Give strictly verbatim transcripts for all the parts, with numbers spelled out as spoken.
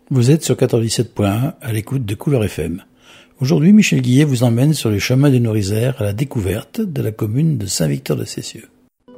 Vous êtes sur quatre-vingt-dix-sept point un à l'écoute de Couleur F M. Aujourd'hui, Michel Guillet vous emmène sur les chemins des Norizères à la découverte de la commune de Saint-Victor-de-Cessieux.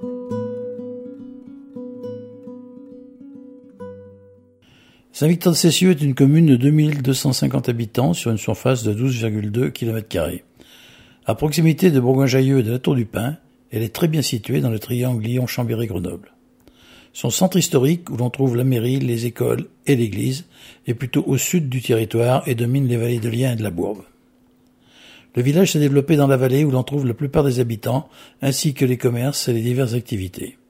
Saint-Victor-de-Cessieux est une commune de deux mille deux cent cinquante habitants sur une surface de douze virgule deux kilomètres carrés. À proximité de Bourgoin-Jallieu et de la Tour du Pin, elle est très bien située dans le triangle Lyon-Chambéry-Grenoble. Son centre historique, où l'on trouve la mairie, les écoles et l'église, est plutôt au sud du territoire et domine les vallées de Lien et de la Bourbe. Le village s'est développé dans la vallée où l'on trouve la plupart des habitants, ainsi que les commerces et les diverses activités.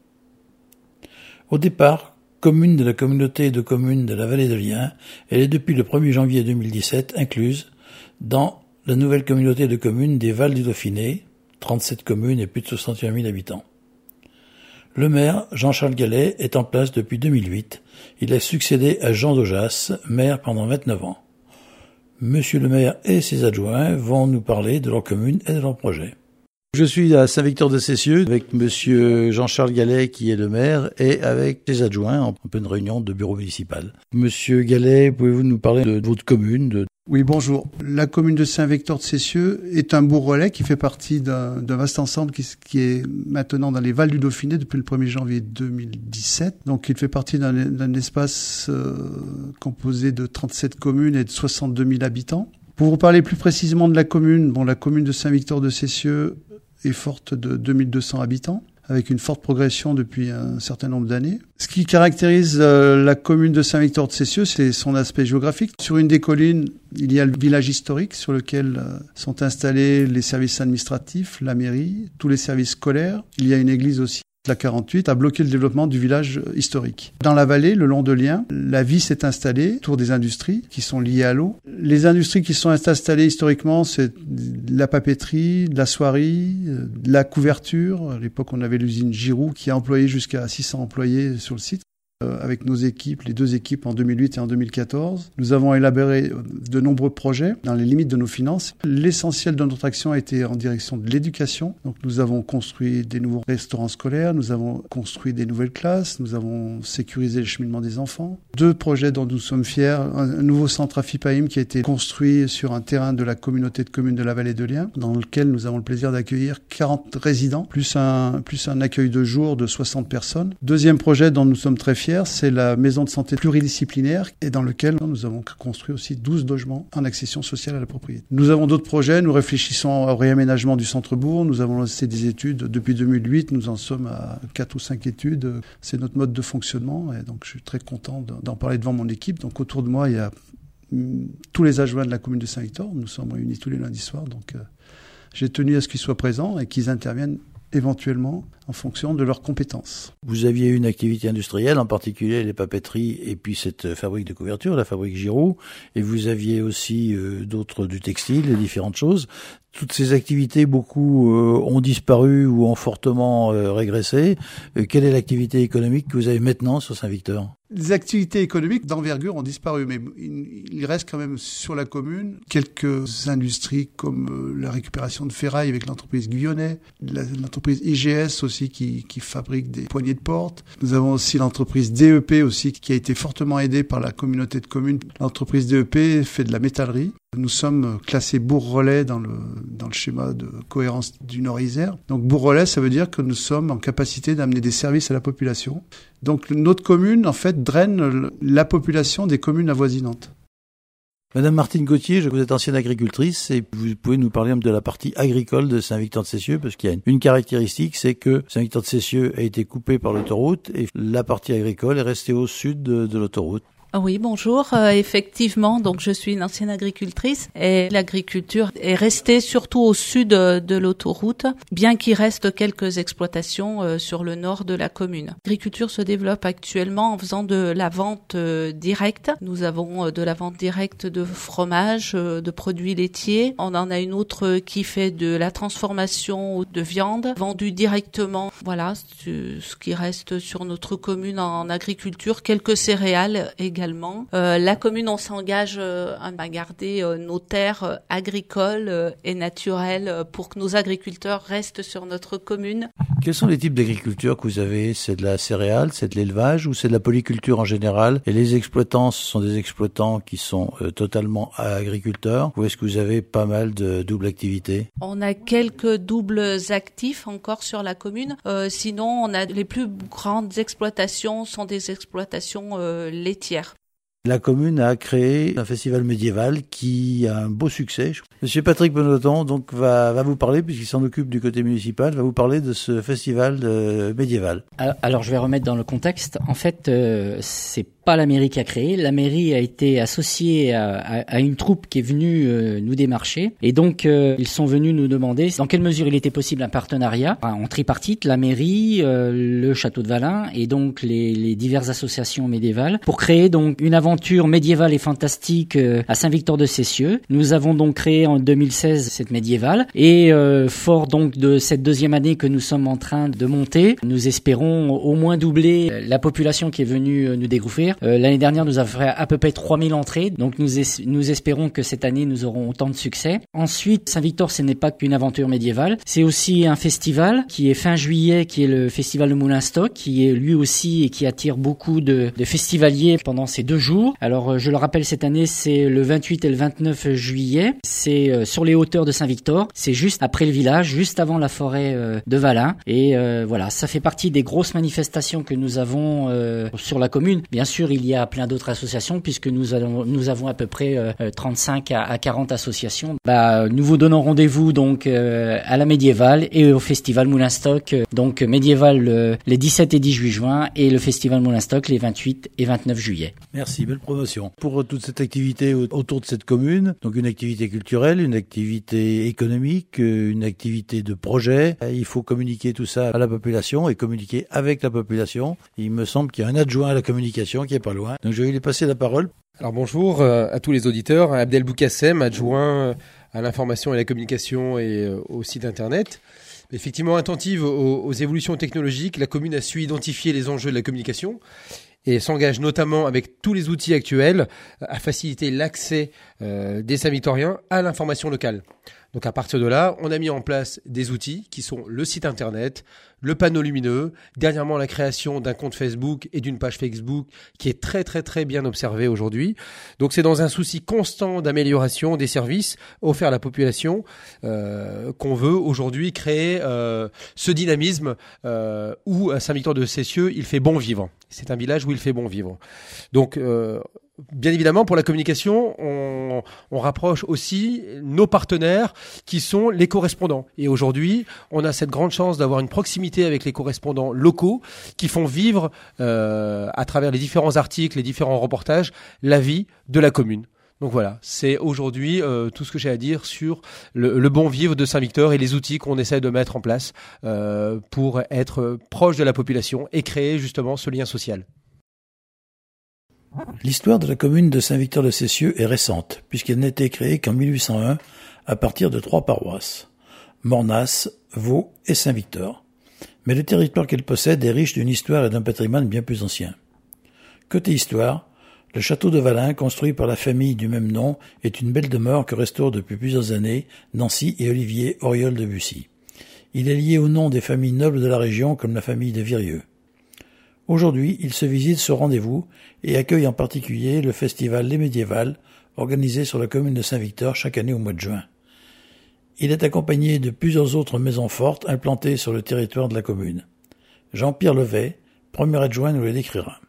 Au départ, commune de la communauté de communes de la vallée de Lien, elle est depuis le premier janvier deux mille dix-sept incluse dans la nouvelle communauté de communes des Vals du Dauphiné, trente-sept communes et plus de soixante et un mille habitants. Le maire, Jean-Charles Gallet, est en place depuis deux mille huit. Il a succédé à Jean Daujas, maire pendant vingt-neuf ans. Monsieur le maire et ses adjoints vont nous parler de leur commune et de leur projet. Je suis à Saint-Victor-de-Cessieux avec monsieur Jean-Charles Gallet qui est le maire et avec ses adjoints en pleine réunion de bureau municipal. Monsieur Gallet, pouvez-vous nous parler de votre commune de... Oui, bonjour. La commune de Saint-Victor-de-Cessieux est un bourg relais qui fait partie d'un, d'un vaste ensemble qui, qui est maintenant dans les Vals du Dauphiné depuis le premier janvier deux mille dix-sept. Donc, il fait partie d'un, d'un espace euh, composé de trente-sept communes et de soixante-deux mille habitants. Pour vous parler plus précisément de la commune, bon, la commune de Saint-Victor-de-Cessieux est forte de deux mille deux cents habitants, avec une forte progression depuis un certain nombre d'années. Ce qui caractérise euh, la commune de Saint-Victor-de-Cessieux, c'est son aspect géographique. Sur une des collines, il y a le village historique sur lequel euh, sont installés les services administratifs, la mairie, tous les services scolaires. Il y a une église aussi. La quarante-huit a bloqué le développement du village historique. Dans la vallée, le long de Lien, la vie s'est installée autour des industries qui sont liées à l'eau. Les industries qui sont installées historiquement, c'est la papeterie, de la soierie, de la couverture. À l'époque, on avait l'usine Giroux qui a employé jusqu'à six cents employés sur le site. Avec nos équipes, les deux équipes en deux mille huit et en deux mille quatorze. Nous avons élaboré de nombreux projets dans les limites de nos finances. L'essentiel de notre action a été en direction de l'éducation. Donc nous avons construit des nouveaux restaurants scolaires, nous avons construit des nouvelles classes, nous avons sécurisé le cheminement des enfants. Deux projets dont nous sommes fiers, un nouveau centre à FIPAIM qui a été construit sur un terrain de la communauté de communes de la vallée de Lien, dans lequel nous avons le plaisir d'accueillir quarante résidents, plus un, plus un accueil de jour de soixante personnes. Deuxième projet dont nous sommes très fiers, c'est la maison de santé pluridisciplinaire et dans lequel nous avons construit aussi douze logements en accession sociale à la propriété. Nous avons d'autres projets, nous réfléchissons au réaménagement du centre-bourg, nous avons lancé des études depuis deux mille huit, nous en sommes à quatre ou cinq études, c'est notre mode de fonctionnement et donc je suis très content d'en parler devant mon équipe. Donc autour de moi, il y a tous les adjoints de la commune de Saint-Victor, nous sommes réunis tous les lundis soirs, donc euh, j'ai tenu à ce qu'ils soient présents et qu'ils interviennent éventuellement en fonction de leurs compétences. Vous aviez une activité industrielle, en particulier les papeteries et puis cette fabrique de couverture, la fabrique Giroux, et vous aviez aussi euh, d'autres du textile et différentes choses. Toutes ces activités, beaucoup euh, ont disparu ou ont fortement euh, régressé. Euh, quelle est l'activité économique que vous avez maintenant sur Saint-Victor ? Les activités économiques d'envergure ont disparu, mais il reste quand même sur la commune quelques industries comme la récupération de ferraille avec l'entreprise Guyonnet, l'entreprise I G S aussi qui, qui fabrique des poignées de porte. Nous avons aussi l'entreprise D E P aussi qui a été fortement aidée par la communauté de communes. L'entreprise D E P fait de la métallerie. Nous sommes classés bourg-relais dans le, dans le schéma de cohérence du Nord-Isère. Donc bourg-relais, ça veut dire que nous sommes en capacité d'amener des services à la population. Donc notre commune, en fait, draine la population des communes avoisinantes. Madame Martine Gauthier, vous êtes ancienne agricultrice et vous pouvez nous parler de la partie agricole de Saint-Victor-de-Cessieux parce qu'il y a une caractéristique, c'est que Saint-Victor-de-Cessieux a été coupé par l'autoroute et la partie agricole est restée au sud de, de l'autoroute. Oui, bonjour. Euh, effectivement, donc je suis une ancienne agricultrice et l'agriculture est restée surtout au sud de l'autoroute, bien qu'il reste quelques exploitations euh, sur le nord de la commune. L'agriculture se développe actuellement en faisant de la vente euh, directe. Nous avons euh, de la vente directe de fromage, euh, de produits laitiers. On en a une autre qui fait de la transformation de viande vendue directement. Voilà, ce qui reste sur notre commune en agriculture. Quelques céréales également. également. Euh, la commune, on s'engage euh, à garder euh, nos terres euh, agricoles euh, et naturelles euh, pour que nos agriculteurs restent sur notre commune. Quels sont les types d'agriculture que vous avez? C'est de la céréale, c'est de l'élevage ou c'est de la polyculture en général? Et les exploitants, ce sont des exploitants qui sont euh, totalement agriculteurs ou est-ce que vous avez pas mal de double activité? On a quelques doubles actifs encore sur la commune. Euh, sinon, on a les plus grandes exploitations sont des exploitations euh, laitières. La commune a créé un festival médiéval qui a un beau succès. Monsieur Patrick Bonneton donc va, va vous parler, puisqu'il s'en occupe du côté municipal, va vous parler de ce festival euh, médiéval. Alors je vais remettre dans le contexte. En fait, euh, c'est pas la mairie qui a créé. La mairie a été associée à, à, à une troupe qui est venue euh, nous démarcher. Et donc, euh, ils sont venus nous demander dans quelle mesure il était possible un partenariat en tripartite, la mairie, euh, le château de Valin et donc les, les diverses associations médiévales pour créer donc une aventure médiévale et fantastique euh, à Saint-Victor-de-Cessieux. Nous avons donc créé en deux mille seize cette médiévale et euh, fort donc de cette deuxième année que nous sommes en train de monter, nous espérons au moins doubler la population qui est venue nous découvrir. Euh, l'année dernière, nous avons fait à peu près trois mille entrées, donc nous, es- nous espérons que cette année, nous aurons autant de succès. Ensuite, Saint-Victor, ce n'est pas qu'une aventure médiévale, c'est aussi un festival qui est fin juillet, qui est le festival de Moulin-Stock, qui est lui aussi et qui attire beaucoup de, de festivaliers pendant ces deux jours. Alors, euh, je le rappelle, cette année, c'est le vingt-huit et le vingt-neuf juillet, c'est euh, sur les hauteurs de Saint-Victor, c'est juste après le village, juste avant la forêt euh, de Valin, et euh, voilà, ça fait partie des grosses manifestations que nous avons euh, sur la commune. Bien sûr, il y a plein d'autres associations puisque nous avons, nous avons à peu près euh, trente-cinq à quarante associations. Bah, nous vous donnons rendez-vous donc euh, à la médiévale et au festival Moulin-Stock. Donc médiéval euh, les dix-sept et dix-huit juin et le festival Moulin-Stock les vingt-huit et vingt-neuf juillet. Merci, belle promotion. Pour toute cette activité autour de cette commune, donc une activité culturelle, une activité économique, une activité de projet, il faut communiquer tout ça à la population et communiquer avec la population. Il me semble qu'il y a un adjoint à la communication qui est pas loin. Donc je vais lui passer la parole. Alors bonjour euh, à tous les auditeurs, Abdel Boukassem, adjoint à l'information et la communication et euh, au site internet. Effectivement attentive aux, aux évolutions technologiques, la commune a su identifier les enjeux de la communication et s'engage notamment avec tous les outils actuels à faciliter l'accès euh, des Saint-Victoriens à l'information locale. Donc à partir de là, on a mis en place des outils qui sont le site internet, le panneau lumineux, dernièrement la création d'un compte Facebook et d'une page Facebook qui est très très très bien observée aujourd'hui. Donc c'est dans un souci constant d'amélioration des services offerts à la population euh, qu'on veut aujourd'hui créer euh, ce dynamisme euh, où à Saint-Victor-de-Cessieux il fait bon vivre. C'est un village où il fait bon vivre. Donc euh, bien évidemment, pour la communication, on, on rapproche aussi nos partenaires qui sont les correspondants. Et aujourd'hui, on a cette grande chance d'avoir une proximité avec les correspondants locaux qui font vivre, euh, à travers les différents articles, les différents reportages, la vie de la commune. Donc voilà, c'est aujourd'hui euh, tout ce que j'ai à dire sur le, le bon vivre de Saint-Victor et les outils qu'on essaie de mettre en place euh, pour être proche de la population et créer justement ce lien social. L'histoire de la commune de Saint-Victor-de-Cessieux est récente, puisqu'elle n'a été créée qu'en mille huit cent un à partir de trois paroisses, Mornas, Vaux et Saint-Victor. Mais le territoire qu'elle possède est riche d'une histoire et d'un patrimoine bien plus ancien. Côté histoire, le château de Valin, construit par la famille du même nom, est une belle demeure que restaurent depuis plusieurs années Nancy et Olivier Auriol de Bussy. Il est lié au nom des familles nobles de la région comme la famille de Virieux. Aujourd'hui, il se visite ce rendez-vous et accueille en particulier le festival Les Médiévales, organisé sur la commune de Saint-Victor chaque année au mois de juin. Il est accompagné de plusieurs autres maisons fortes implantées sur le territoire de la commune. Jean-Pierre Levet, premier adjoint, nous le décrira.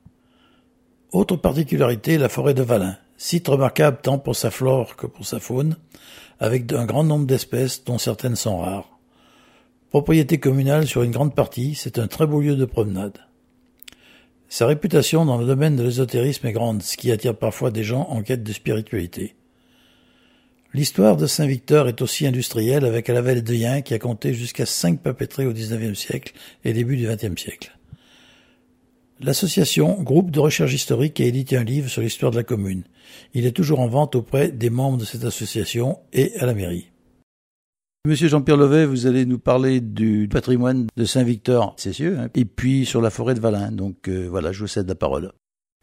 Autre particularité, la forêt de Valin, site remarquable tant pour sa flore que pour sa faune, avec un grand nombre d'espèces dont certaines sont rares. Propriété communale sur une grande partie, c'est un très beau lieu de promenade. Sa réputation dans le domaine de l'ésotérisme est grande, ce qui attire parfois des gens en quête de spiritualité. L'histoire de Saint-Victor est aussi industrielle avec à la vallée de Yen qui a compté jusqu'à cinq papeteries au dix-neuvième siècle et début du vingtième siècle. L'association Groupe de recherche historique a édité un livre sur l'histoire de la commune. Il est toujours en vente auprès des membres de cette association et à la mairie. Monsieur Jean-Pierre Levet, vous allez nous parler du patrimoine de Saint-Victor-Cessieux, hein, et puis sur la forêt de Valin. Donc euh, voilà, je vous cède la parole.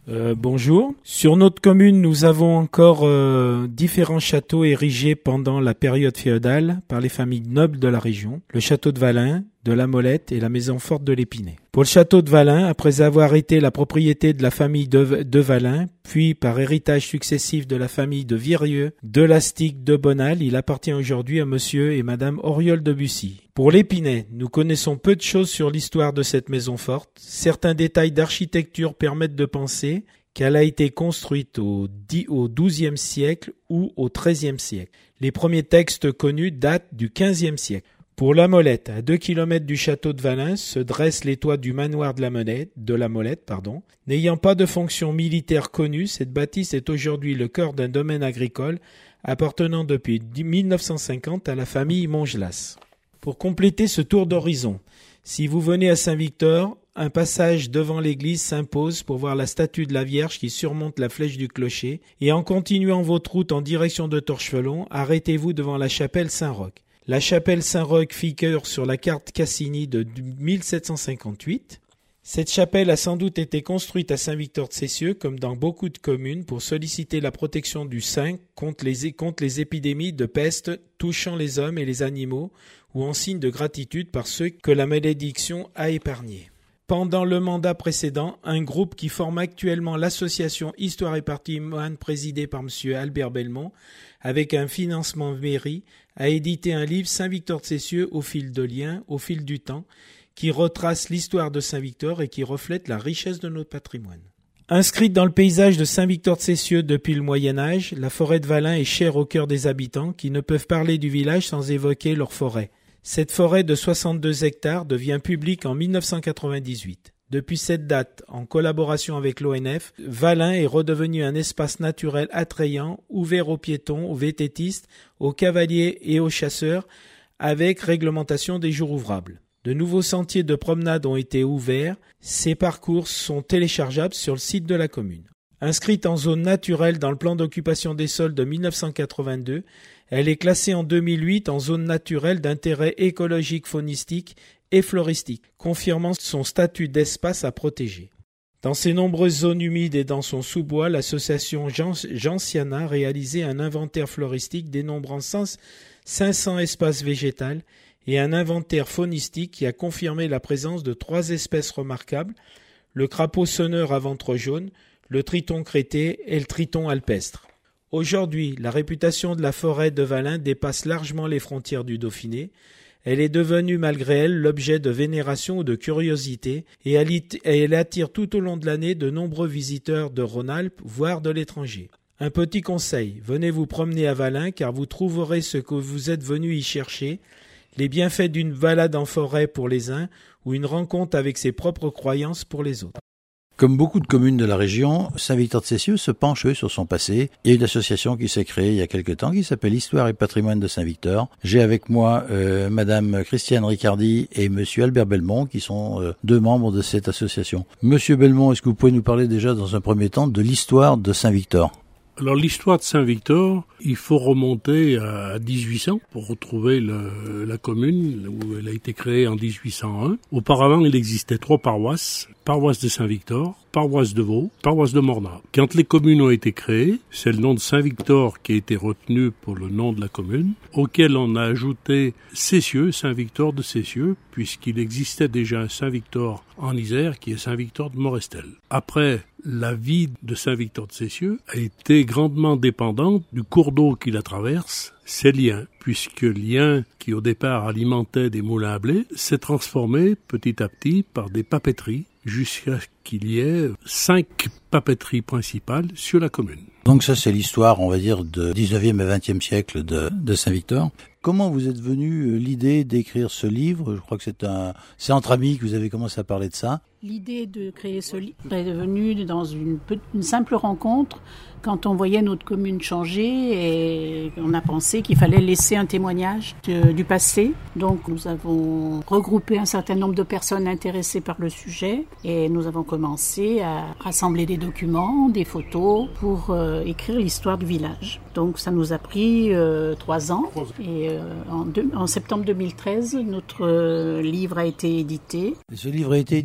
Euh, bonjour. Sur notre commune, nous avons encore euh, différents châteaux érigés pendant la période féodale par les familles nobles de la région. Le château de Valin, de la Molette et la maison forte de l'Épinay. Pour le château de Valin, après avoir été la propriété de la famille de, de Valin, puis par héritage successif de la famille de Virieux, de Lastic, de Bonal, il appartient aujourd'hui à monsieur et madame Auriol de Bussy. Pour l'Épinay, nous connaissons peu de choses sur l'histoire de cette maison forte. Certains détails d'architecture permettent de penser qu'elle a été construite au, au douzième siècle ou au treizième siècle. Les premiers textes connus datent du quinzième siècle. Pour la Molette, à deux kilomètres du château de Valin, se dressent les toits du manoir de la, Molette, de la Molette. Pardon. N'ayant pas de fonction militaire connue, cette bâtisse est aujourd'hui le cœur d'un domaine agricole appartenant depuis mille neuf cent cinquante à la famille Montgelas. Pour compléter ce tour d'horizon, si vous venez à Saint-Victor, un passage devant l'église s'impose pour voir la statue de la Vierge qui surmonte la flèche du clocher, et en continuant votre route en direction de Torchevelon, arrêtez-vous devant la chapelle Saint-Roch. La chapelle Saint-Roch figure sur la carte Cassini de mille sept cent cinquante-huit. Cette chapelle a sans doute été construite à Saint-Victor-de-Cessieux, comme dans beaucoup de communes, pour solliciter la protection du saint contre les, contre les épidémies de peste touchant les hommes et les animaux, ou en signe de gratitude par ceux que la malédiction a épargnés. Pendant le mandat précédent, un groupe qui forme actuellement l'association Histoire et Patrimoine présidée par M. Albert Belmont, avec un financement mairie, a édité un livre Saint-Victor-de-Cessieux au fil de liens, au fil du temps, qui retrace l'histoire de Saint-Victor et qui reflète la richesse de notre patrimoine. Inscrite dans le paysage de Saint-Victor-de-Cessieux depuis le Moyen-Âge, la forêt de Valin est chère au cœur des habitants qui ne peuvent parler du village sans évoquer leur forêt. Cette forêt de soixante-deux hectares devient publique en mille neuf cent quatre-vingt-dix-huit. Depuis cette date, en collaboration avec l'O N F, Valin est redevenu un espace naturel attrayant, ouvert aux piétons, aux vététistes, aux cavaliers et aux chasseurs, avec réglementation des jours ouvrables. De nouveaux sentiers de promenade ont été ouverts. Ces parcours sont téléchargeables sur le site de la commune. Inscrite en zone naturelle dans le plan d'occupation des sols de mille neuf cent quatre-vingt-deux, elle est classée en deux mille huit en zone naturelle d'intérêt écologique, faunistique et floristique, confirmant son statut d'espace à protéger. Dans ces nombreuses zones humides et dans son sous-bois, l'association Gentiana a réalisé un inventaire floristique dénombrant cinq cents espaces végétaux et un inventaire faunistique qui a confirmé la présence de trois espèces remarquables, le crapaud sonneur à ventre jaune, le triton crété et le triton alpestre. Aujourd'hui, la réputation de la forêt de Valin dépasse largement les frontières du Dauphiné. Elle est devenue malgré elle l'objet de vénération ou de curiosité et elle attire tout au long de l'année de nombreux visiteurs de Rhône-Alpes, voire de l'étranger. Un petit conseil, venez vous promener à Valin car vous trouverez ce que vous êtes venu y chercher, les bienfaits d'une balade en forêt pour les uns ou une rencontre avec ses propres croyances pour les autres. Comme beaucoup de communes de la région, Saint-Victor-de-Cessieux se penche sur son passé. Il y a une association qui s'est créée il y a quelque temps qui s'appelle Histoire et Patrimoine de Saint-Victor. J'ai avec moi euh, Madame Christiane Ricardi et Monsieur Albert Belmont qui sont euh, deux membres de cette association. Monsieur Belmont, est-ce que vous pouvez nous parler déjà dans un premier temps de l'histoire de Saint-Victor ? Alors l'histoire de Saint-Victor, il faut remonter à dix-huit cents pour retrouver le, la commune où elle a été créée en dix-huit cent un. Auparavant, il existait trois paroisses, paroisse de Saint-Victor, paroisse de Vaux, paroisse de Mornard. Quand les communes ont été créées, c'est le nom de Saint-Victor qui a été retenu pour le nom de la commune, auquel on a ajouté Cessieux, Saint-Victor de Cessieux, puisqu'il existait déjà un Saint-Victor en Isère qui est Saint-Victor de Morestel. Après, la vie de Saint-Victor de Cessieux a été grandement dépendante du cours d'eau qui la traverse, c'est Lien, puisque Lien, qui au départ alimentait des moulins à blé, s'est transformé petit à petit par des papeteries, jusqu'à ce qu'il y ait cinq papeteries principales sur la commune. Donc ça, c'est l'histoire, on va dire, du dix-neuvième et vingtième siècle de, de Saint-Victor. Comment vous êtes venu l'idée d'écrire ce livre ? Je crois que c'est un, c'est entre amis que vous avez commencé à parler de ça. L'idée de créer ce livre est venue dans une, une simple rencontre quand on voyait notre commune changer et on a pensé qu'il fallait laisser un témoignage de, du passé. Donc nous avons regroupé un certain nombre de personnes intéressées par le sujet et nous avons commencé à rassembler des documents, des photos pour euh, écrire l'histoire du village. Donc ça nous a pris euh, trois ans et euh, en, deux, en septembre deux mille treize, notre euh, livre a été édité. Et ce livre a été édité, il a été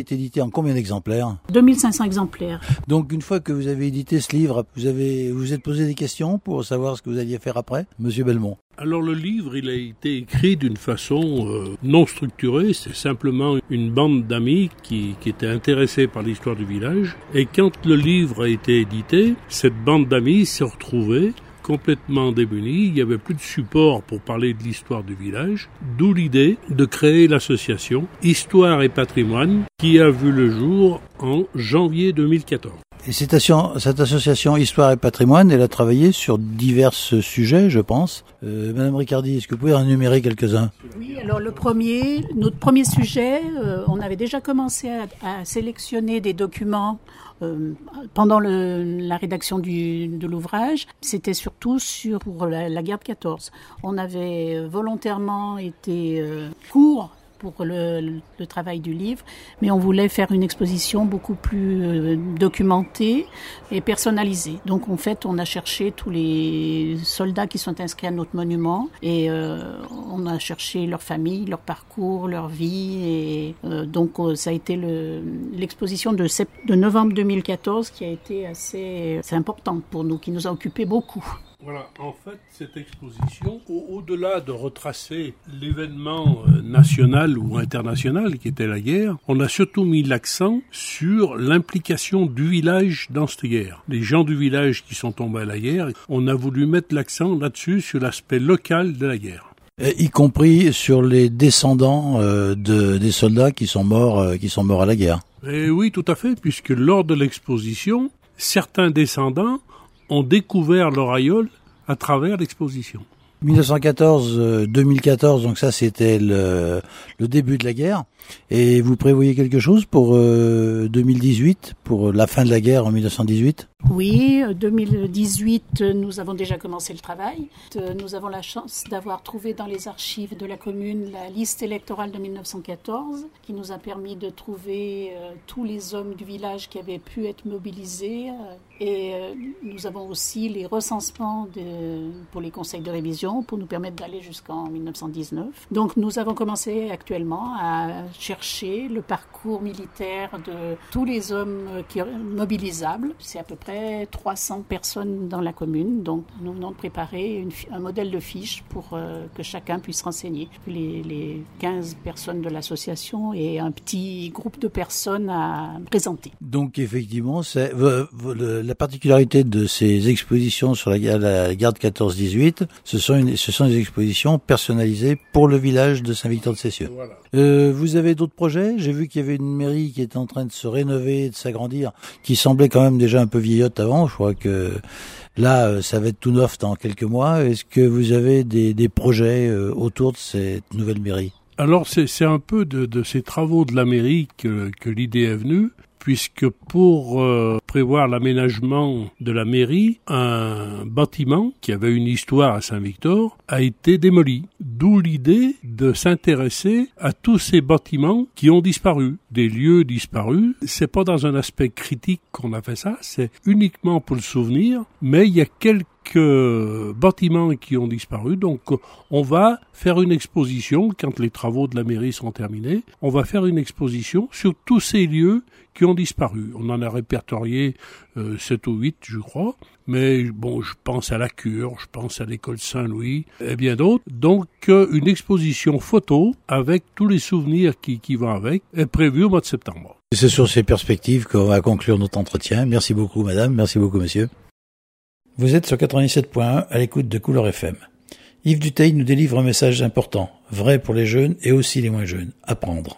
est édité en combien d'exemplaires? deux mille cinq cents exemplaires. Donc une fois que vous avez édité ce livre, vous avez vous, vous êtes posé des questions pour savoir ce que vous alliez faire après, Monsieur Belmont? Alors le livre, il a été écrit d'une façon euh, non structurée. C'est simplement une bande d'amis qui, qui étaient intéressés par l'histoire du village. Et quand le livre a été édité, cette bande d'amis s'est retrouvée complètement démunie. Il n'y avait plus de support pour parler de l'histoire du village. D'où l'idée de créer l'association Histoire et Patrimoine qui a vu le jour en janvier deux mille quatorze. Et cette, assion, cette association Histoire et Patrimoine, elle a travaillé sur divers sujets, je pense. Euh, Madame Ricardi, est-ce que vous pouvez en énumérer quelques-uns? Oui, alors le premier, notre premier sujet, euh, on avait déjà commencé à, à sélectionner des documents euh, pendant le, la rédaction du, de l'ouvrage. C'était surtout sur pour la, la guerre de quatorze. On avait volontairement été euh, court pour le, le, le travail du livre, mais on voulait faire une exposition beaucoup plus euh, documentée et personnalisée. Donc en fait, on a cherché tous les soldats qui sont inscrits à notre monument et euh, on a cherché leur famille, leur parcours, leur vie. Et euh, donc euh, ça a été le, l'exposition de, sept, de novembre deux mille quatorze qui a été assez, assez importante pour nous, qui nous a occupé beaucoup. Voilà, en fait, cette exposition, au- au-delà de retracer l'événement euh, national ou international qui était la guerre, on a surtout mis l'accent sur l'implication du village dans cette guerre. Les gens du village qui sont tombés à la guerre, on a voulu mettre l'accent là-dessus, sur l'aspect local de la guerre. Et y compris sur les descendants euh, de, des soldats qui sont morts, euh, qui sont morts à la guerre. Et oui, tout à fait, puisque lors de l'exposition, certains descendants ont découvert leur aïeul à travers l'exposition. dix-neuf cent quatorze, euh, deux mille quatorze, donc ça c'était le, le début de la guerre. Et vous prévoyez quelque chose pour euh, deux mille dix-huit, pour la fin de la guerre en mille neuf cent dix-huit? Oui, deux mille dix-huit, nous avons déjà commencé le travail. Nous avons la chance d'avoir trouvé dans les archives de la commune la liste électorale de mille neuf cent quatorze, qui nous a permis de trouver euh, tous les hommes du village qui avaient pu être mobilisés. Euh, et euh, nous avons aussi les recensements de, pour les conseils de révision, pour nous permettre d'aller jusqu'en mille neuf cent dix-neuf. Donc nous avons commencé actuellement à chercher le parcours militaire de tous les hommes qui mobilisables. C'est à peu près trois cents personnes dans la commune. Donc nous venons de préparer une, un modèle de fiche pour euh, que chacun puisse renseigner. Les, les quinze personnes de l'association et un petit groupe de personnes à présenter. Donc effectivement, c'est euh, le, la particularité de ces expositions sur la, la guerre de quatorze dix-huit, ce sont, une, ce sont des expositions personnalisées pour le village de Saint-Victor-de-Cessieux. Voilà. Euh, vous avez d'autres projets? J'ai vu qu'il y avait une mairie qui était en train de se rénover, de s'agrandir, qui semblait quand même déjà un peu vieillotte avant. Je crois que là, ça va être tout neuf dans quelques mois. Est-ce que vous avez des, des projets euh, autour de cette nouvelle mairie? Alors c'est, c'est un peu de, de ces travaux de la mairie que, que l'idée est venue, puisque pour euh, prévoir l'aménagement de la mairie, un bâtiment qui avait une histoire à Saint-Victor a été démoli. D'où l'idée de s'intéresser à tous ces bâtiments qui ont disparu, des lieux disparus. C'est pas dans un aspect critique qu'on a fait ça, c'est uniquement pour le souvenir, mais il y a quelques bâtiments qui ont disparu, donc on va faire une exposition quand les travaux de la mairie seront terminés. On va faire une exposition sur tous ces lieux qui ont disparu. On en a répertorié euh, sept ou huit, je crois, mais bon, je pense à la Cure, je pense à l'école Saint-Louis et bien d'autres. Donc euh, une exposition photo avec tous les souvenirs qui, qui vont avec est prévue au mois de septembre. C'est sur ces perspectives qu'on va conclure notre entretien. Merci beaucoup madame, merci beaucoup monsieur. Vous êtes sur quatre-vingt-dix-sept point un à l'écoute de Couleur F M. Yves Dutheil nous délivre un message important, vrai pour les jeunes et aussi les moins jeunes. Apprendre.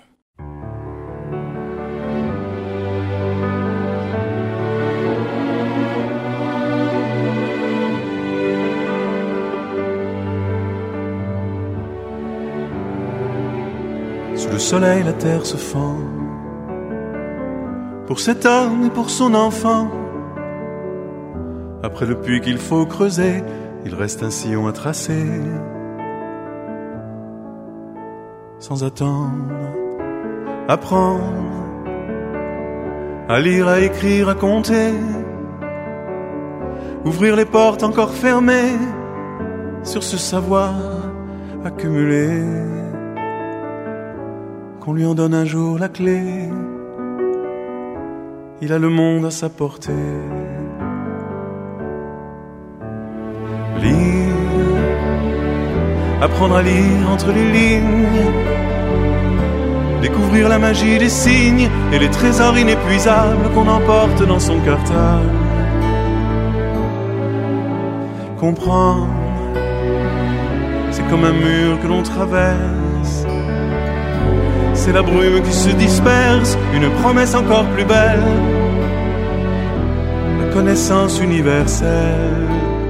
Sous le soleil, la terre se fend. Pour cet homme et pour son enfant. Après le puits qu'il faut creuser, il reste un sillon à tracer. Sans attendre, apprendre à lire, à écrire, à compter. Ouvrir les portes encore fermées sur ce savoir accumulé. Qu'on lui en donne un jour la clé. il a le monde à sa portée. Lire, apprendre à lire entre les lignes, découvrir la magie des signes et les trésors inépuisables qu'on emporte dans son cartable. Comprendre, c'est comme un mur que l'on traverse. C'est la brume qui se disperse, une promesse encore plus belle, la connaissance universelle.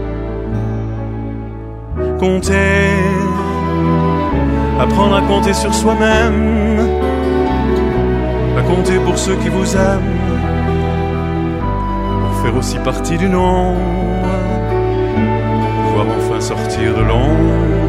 Compter, apprendre à compter sur soi-même, à compter pour ceux qui vous aiment, pour faire aussi partie du nombre, pouvoir enfin sortir de l'ombre.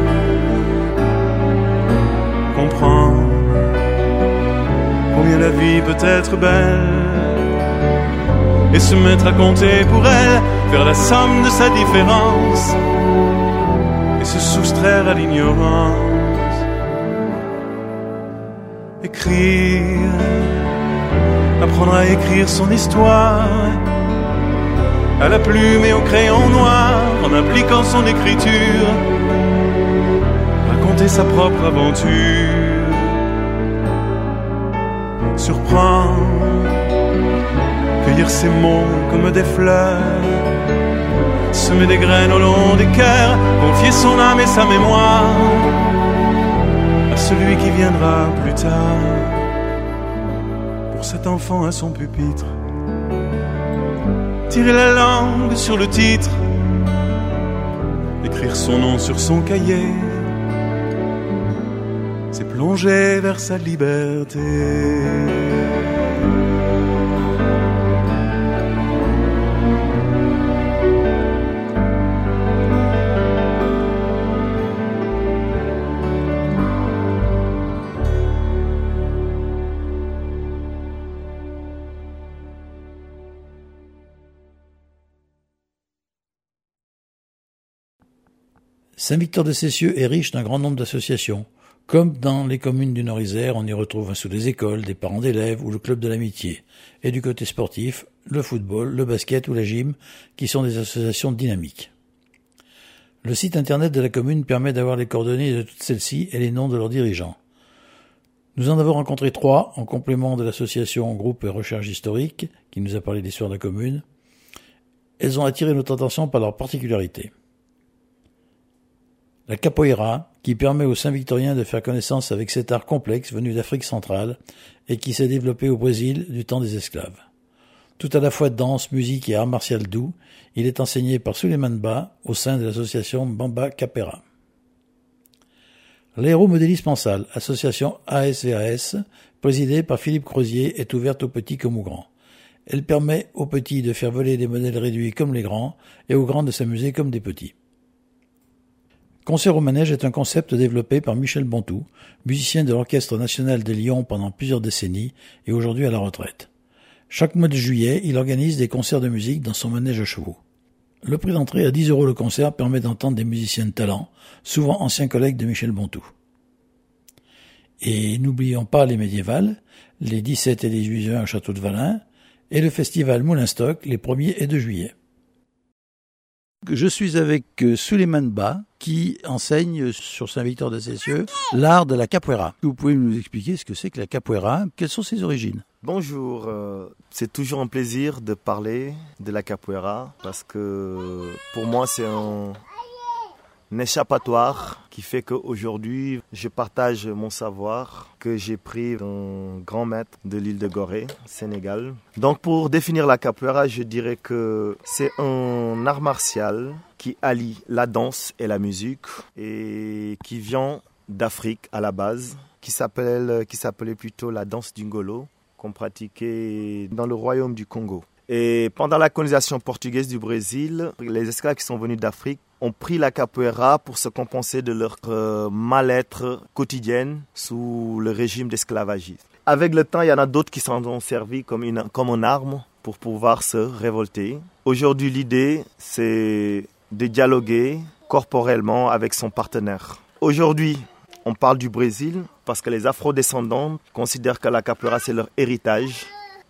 Comprendre combien la vie peut être belle et se mettre à compter pour elle, faire la somme de sa différence et se soustraire à l'ignorance. Écrire, apprendre à écrire son histoire à la plume et au crayon noir, en appliquant son écriture, raconter sa propre aventure. Surprendre, cueillir ses mots comme des fleurs, semer des graines au long des cœurs, confier son âme et sa mémoire à celui qui viendra plus tard. Pour cet enfant à son pupitre, tirer la langue sur le titre, écrire son nom sur son cahier, c'est plonger vers sa liberté. Saint-Victor-de-Cessieux est riche d'un grand nombre d'associations. Comme dans les communes du Nord-Isère, on y retrouve sous les écoles, des parents d'élèves ou le club de l'amitié. Et du côté sportif, le football, le basket ou la gym, qui sont des associations dynamiques. Le site internet de la commune permet d'avoir les coordonnées de toutes celles-ci et les noms de leurs dirigeants. Nous en avons rencontré trois, en complément de l'association Groupe et Recherche Historique, qui nous a parlé de l'histoire de la commune. Elles ont attiré notre attention par leurs particularités. La capoeira, qui permet aux Saint-Victoriens de faire connaissance avec cet art complexe venu d'Afrique centrale et qui s'est développé au Brésil du temps des esclaves. Tout à la fois danse, musique et art martial doux, il est enseigné par Suleiman Ba au sein de l'association Bamba Capoeira. L'aéromodélisme en salle, association A S V A S, présidée par Philippe Crozier, est ouverte aux petits comme aux grands. Elle permet aux petits de faire voler des modèles réduits comme les grands et aux grands de s'amuser comme des petits. Concert au manège est un concept développé par Michel Bontou, musicien de l'Orchestre national de Lyon pendant plusieurs décennies et aujourd'hui à la retraite. Chaque mois de juillet, il organise des concerts de musique dans son manège à chevaux. Le prix d'entrée à dix euros le concert permet d'entendre des musiciens de talent, souvent anciens collègues de Michel Bontou. Et n'oublions pas les médiévales, les dix-sept et dix-huit juin au château de Valin, et le festival Moulin-Stock les premier et deux juillet. Je suis avec Suleiman Ba, qui enseigne sur Saint-Victor-de-Cessieux l'art de la capoeira. Vous pouvez nous expliquer ce que c'est que la capoeira? Quelles sont ses origines? Bonjour, euh, c'est toujours un plaisir de parler de la capoeira parce que pour moi c'est un, un échappatoire qui fait qu'aujourd'hui je partage mon savoir que j'ai pris d'un grand maître de l'île de Gorée, Sénégal. Donc pour définir la capoeira, je dirais que c'est un art martial qui allie la danse et la musique et qui vient d'Afrique à la base, qui s'appelle, qui s'appelait plutôt la danse du Ngolo, qu'on pratiquait dans le royaume du Congo. Et pendant la colonisation portugaise du Brésil, les esclaves qui sont venus d'Afrique ont pris la capoeira pour se compenser de leur euh, mal-être quotidienne sous le régime d'esclavagisme. Avec le temps, il y en a d'autres qui s'en ont servi comme une, comme une arme pour pouvoir se révolter. Aujourd'hui, l'idée, c'est de dialoguer corporellement avec son partenaire. Aujourd'hui, on parle du Brésil parce que les afro-descendants considèrent que la capoeira, c'est leur héritage.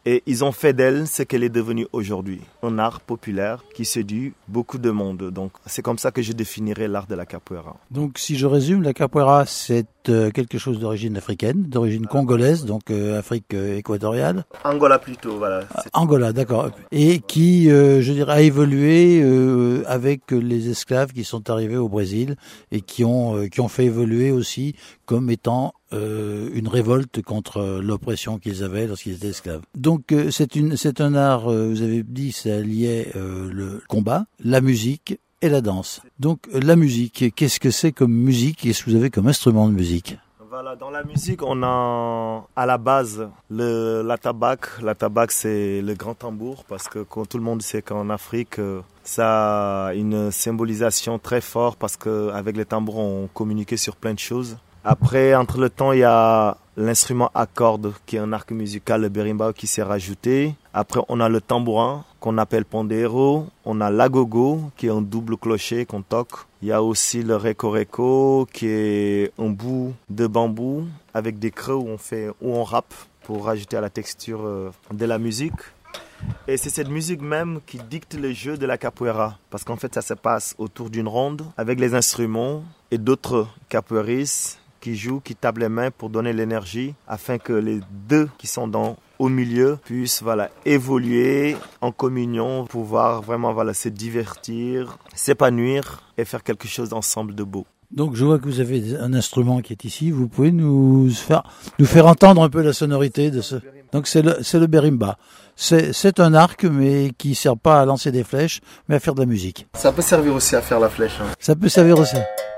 Et ils ont fait d'elle ce qu'elle est devenue aujourd'hui. Un art populaire qui séduit beaucoup de monde. Donc c'est comme ça que je définirais l'art de la capoeira. Donc si je résume, la capoeira c'est euh, quelque chose d'origine africaine, d'origine congolaise, donc euh, Afrique euh, équatoriale. Angola plutôt, voilà. Ah, Angola, d'accord. Et qui, euh, je dirais, a évolué euh, avec les esclaves qui sont arrivés au Brésil et qui ont euh, qui ont fait évoluer aussi comme étant euh, une révolte contre l'oppression qu'ils avaient lorsqu'ils étaient esclaves. Donc euh, c'est une c'est un art, euh, vous avez dit, ça liait euh, le combat, la musique et la danse. Donc euh, la musique, qu'est-ce que c'est comme musique? Qu'est-ce que vous avez comme instrument de musique? Voilà, dans la musique, on a à la base le, la tabac. La tabac, c'est le grand tambour parce que comme tout le monde sait qu'en Afrique, ça a une symbolisation très forte parce qu'avec les tambours, on communiquait sur plein de choses. Après, entre le temps, il y a l'instrument à cordes qui est un arc musical, le berimbau, qui s'est rajouté. Après, on a le tambourin qu'on appelle pandero. On a l'agogo qui est un double clocher qu'on toque. Il y a aussi le reco-reco qui est un bout de bambou avec des creux où on fait, où on rappe pour rajouter à la texture de la musique. Et c'est cette musique même qui dicte le jeu de la capoeira. Parce qu'en fait, ça se passe autour d'une ronde avec les instruments et d'autres capoeiristes qui jouent, qui tapent les mains pour donner l'énergie afin que les deux qui sont dans, au milieu puissent voilà, évoluer en communion, pouvoir vraiment voilà, se divertir, s'épanouir et faire quelque chose ensemble de beau. Donc je vois que vous avez un instrument qui est ici, vous pouvez nous faire, nous faire entendre un peu la sonorité de ce... Donc c'est le, c'est le berimba. C'est, c'est un arc mais qui ne sert pas à lancer des flèches, mais à faire de la musique. Ça peut servir aussi à faire la flèche. Hein. Ça peut servir aussi.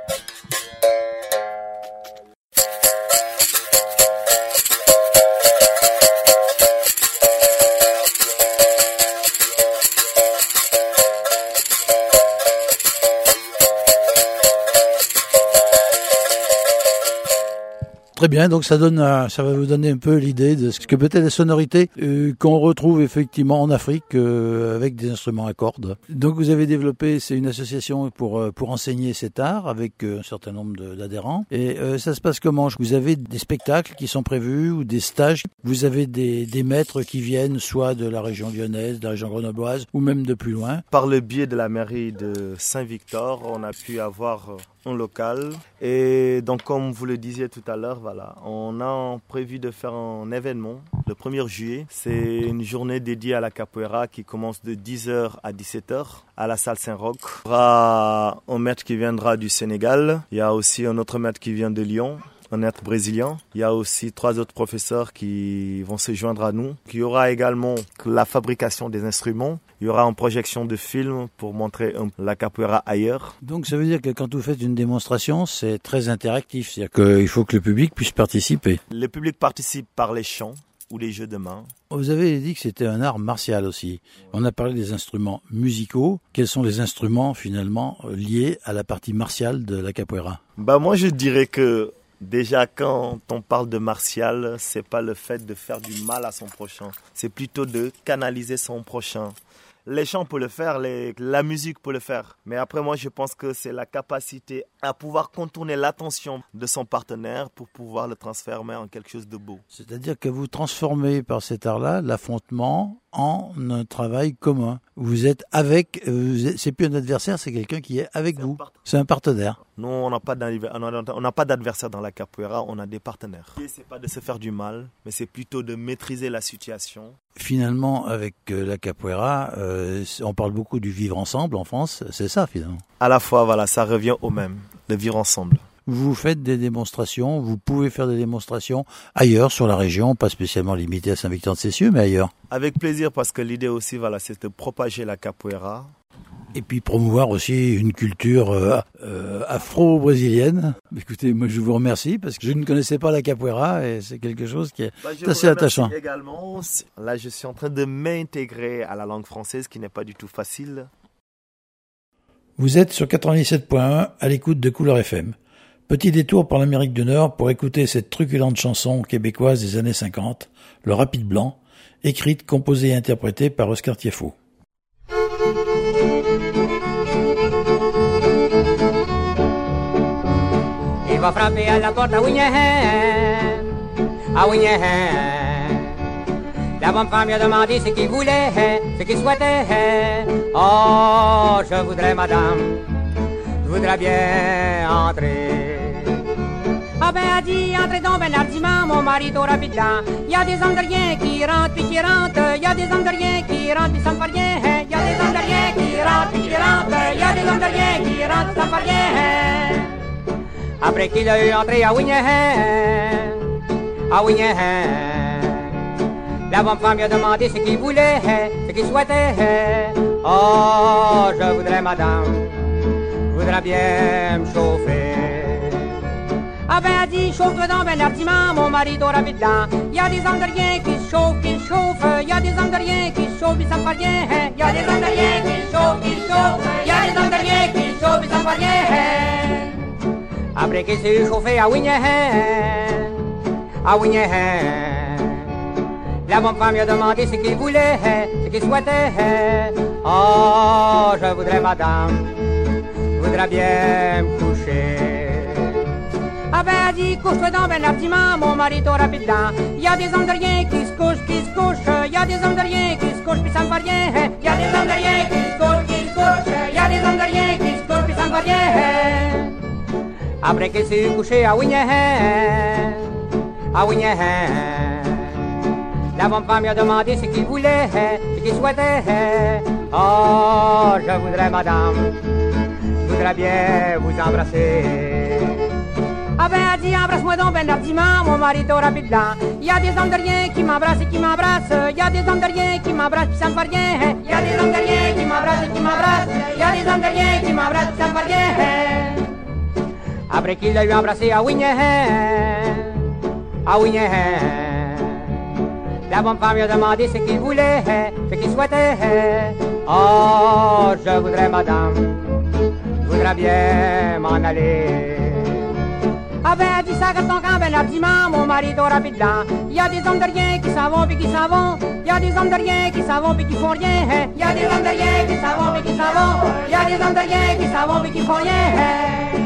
Très bien, donc ça donne, ça va vous donner un peu l'idée de ce que peut être la sonorité euh, qu'on retrouve effectivement en Afrique euh, avec des instruments à cordes. Donc vous avez développé, c'est une association pour pour enseigner cet art avec euh, un certain nombre de, d'adhérents. Et euh, ça se passe comment? Vous avez des spectacles qui sont prévus ou des stages? Vous avez des, des maîtres qui viennent soit de la région lyonnaise, de la région grenobloise ou même de plus loin? Par le biais de la mairie de Saint-Victor, on a pu avoir un local. Et donc, comme vous le disiez tout à l'heure, voilà, on a prévu de faire un événement le premier juillet. C'est une journée dédiée à la capoeira qui commence de dix heures à dix-sept heures à la salle Saint-Roch. Il y aura un maître qui viendra du Sénégal. Il y a aussi un autre maître qui vient de Lyon, un maître brésilien. Il y a aussi trois autres professeurs qui vont se joindre à nous. Il y aura également la fabrication des instruments. Il y aura une projection de film pour montrer la capoeira ailleurs. Donc ça veut dire que quand vous faites une démonstration, c'est très interactif. C'est-à-dire qu'il faut que le public puisse participer. Le public participe par les chants ou les jeux de main. Vous avez dit que c'était un art martial aussi. On a parlé des instruments musicaux. Quels sont les instruments finalement liés à la partie martiale de la capoeira? Bah moi je dirais que déjà, quand on parle de martial, c'est pas le fait de faire du mal à son prochain. C'est plutôt de canaliser son prochain. Les chants pour le faire, les, la musique pour le faire. Mais après, moi, je pense que c'est la capacité à pouvoir contourner l'attention de son partenaire pour pouvoir le transformer en quelque chose de beau. C'est-à-dire que vous transformez par cet art-là l'affrontement en un travail commun. Vous êtes avec, vous êtes, c'est plus un adversaire, c'est quelqu'un qui est avec c'est vous. Un c'est un partenaire. Nous, on n'a pas, on n'a pas d'adversaire dans la capoeira, on a des partenaires. L'idée, c'est pas de se faire du mal, mais c'est plutôt de maîtriser la situation. Finalement, avec la capoeira, euh, on parle beaucoup du vivre ensemble en France, c'est ça finalement. À la fois, voilà, ça revient au même, le vivre ensemble. Vous faites des démonstrations, vous pouvez faire des démonstrations ailleurs sur la région, pas spécialement limitées à Saint-Victor-de-Cessieux, mais ailleurs. Avec plaisir, parce que l'idée aussi, voilà, c'est de propager la capoeira. Et puis promouvoir aussi une culture euh, euh, afro-brésilienne. Écoutez, moi je vous remercie parce que je ne connaissais pas la capoeira et c'est quelque chose qui est bah, assez attachant. Également, là je suis en train de m'intégrer à la langue française qui n'est pas du tout facile. Vous êtes sur quatre-vingt-dix-sept point un à l'écoute de Couleur F M. Petit détour par l'Amérique du Nord pour écouter cette truculente chanson québécoise des années cinquante, Le Rapide Blanc, écrite, composée et interprétée par Oscar Tiefo. Il va frapper à la porte à Winnehem, à Winnehem. La bonne femme lui a demandé ce qu'il voulait, ce qu'il souhaitait. Oh, je voudrais, madame, je voudrais bien entrer. Ah ben, a dit, entrez donc, ben hardiment, mon mari t'aura vite là. Y a des hommes de rien qui rentrent puis qui rentrent. Y a des hommes de rien qui rentrent puis ça me fait rien. Y a des hommes de rien qui rentrent puis qui rentrent. Y a des hommes de rien qui rentrent puis ça me fait rien. Après qu'il a eu entré à Wignahan, à Wignahan, la bonne femme lui a demandé ce qu'il voulait, ce qu'il souhaitait. Oh, je voudrais, madame, je voudrais bien me chauffer. Ah ben, a dit, chauffe-toi donc ben hardiment, mon mari t'aura vite là. Y a des hommes de rien qui se chauffent, qui se chauffent. Y a des hommes de rien qui se chauffent, puis ça me fait rien. Y a des hommes de rien qui se chauffent, qui se chauffent. Y a des hommes de rien qui se chauffent, puis ça me fait rien. Après qu'il s'est eu chauffé à Wignahan, à Wignahan, la bonne femme lui a demandé ce qu'il voulait, ce qu'il souhaitait. Oh, je voudrais, madame, je voudrais bien me coucher. Ah ben, a dit, couche-toi donc ben hardiment, mon mari t'aura vite là. Y a des hommes de rien qui se couchent, qui se couchent. Y a des hommes de rien qui se couchent, puis ça me fait rien. Y a des hommes de rien qui se couchent, qui se couchent. Y a des hommes de rien qui se couchent, puis ça me fait rien. Après qu'il s'est couché à Wignahan, à Wignahan, la bonne femme lui a demandé ce qu'il voulait, ce qu'il souhaitait. Oh, je voudrais, madame, je voudrais bien vous embrasser. Ah ben, a dit, embrasse-moi donc ben hardiment, mon mari t'aura vite là. Y a des hommes de rien qui m'embrassent et qui m'embrassent. Y a des hommes de rien qui m'embrassent puis ça me fait rien. Y a des hommes de rien qui m'embrassent et qui m'embrassent. Y a des hommes de rien qui m'embrassent puis ça me fait rien. Après qu'il l'a eu embrassé à Wignahan, à Wignahan, la bonne femme lui a demandé ce qu'il voulait, ce qu'il souhaitait. Oh, je voudrais, madame, je voudrais bien m'en aller. Ah ben, dis ça quand ton camp, ben hardiment, mon mari t'aura vite là. Y a des hommes de rien qui s'en vont puis qui s'en vont. Y a des hommes de rien qui s'en vont puis qui font rien. Y a des hommes de rien qui s'en vont puis qui s'en vont. Y a des hommes de rien qui s'en vont puis qui font rien.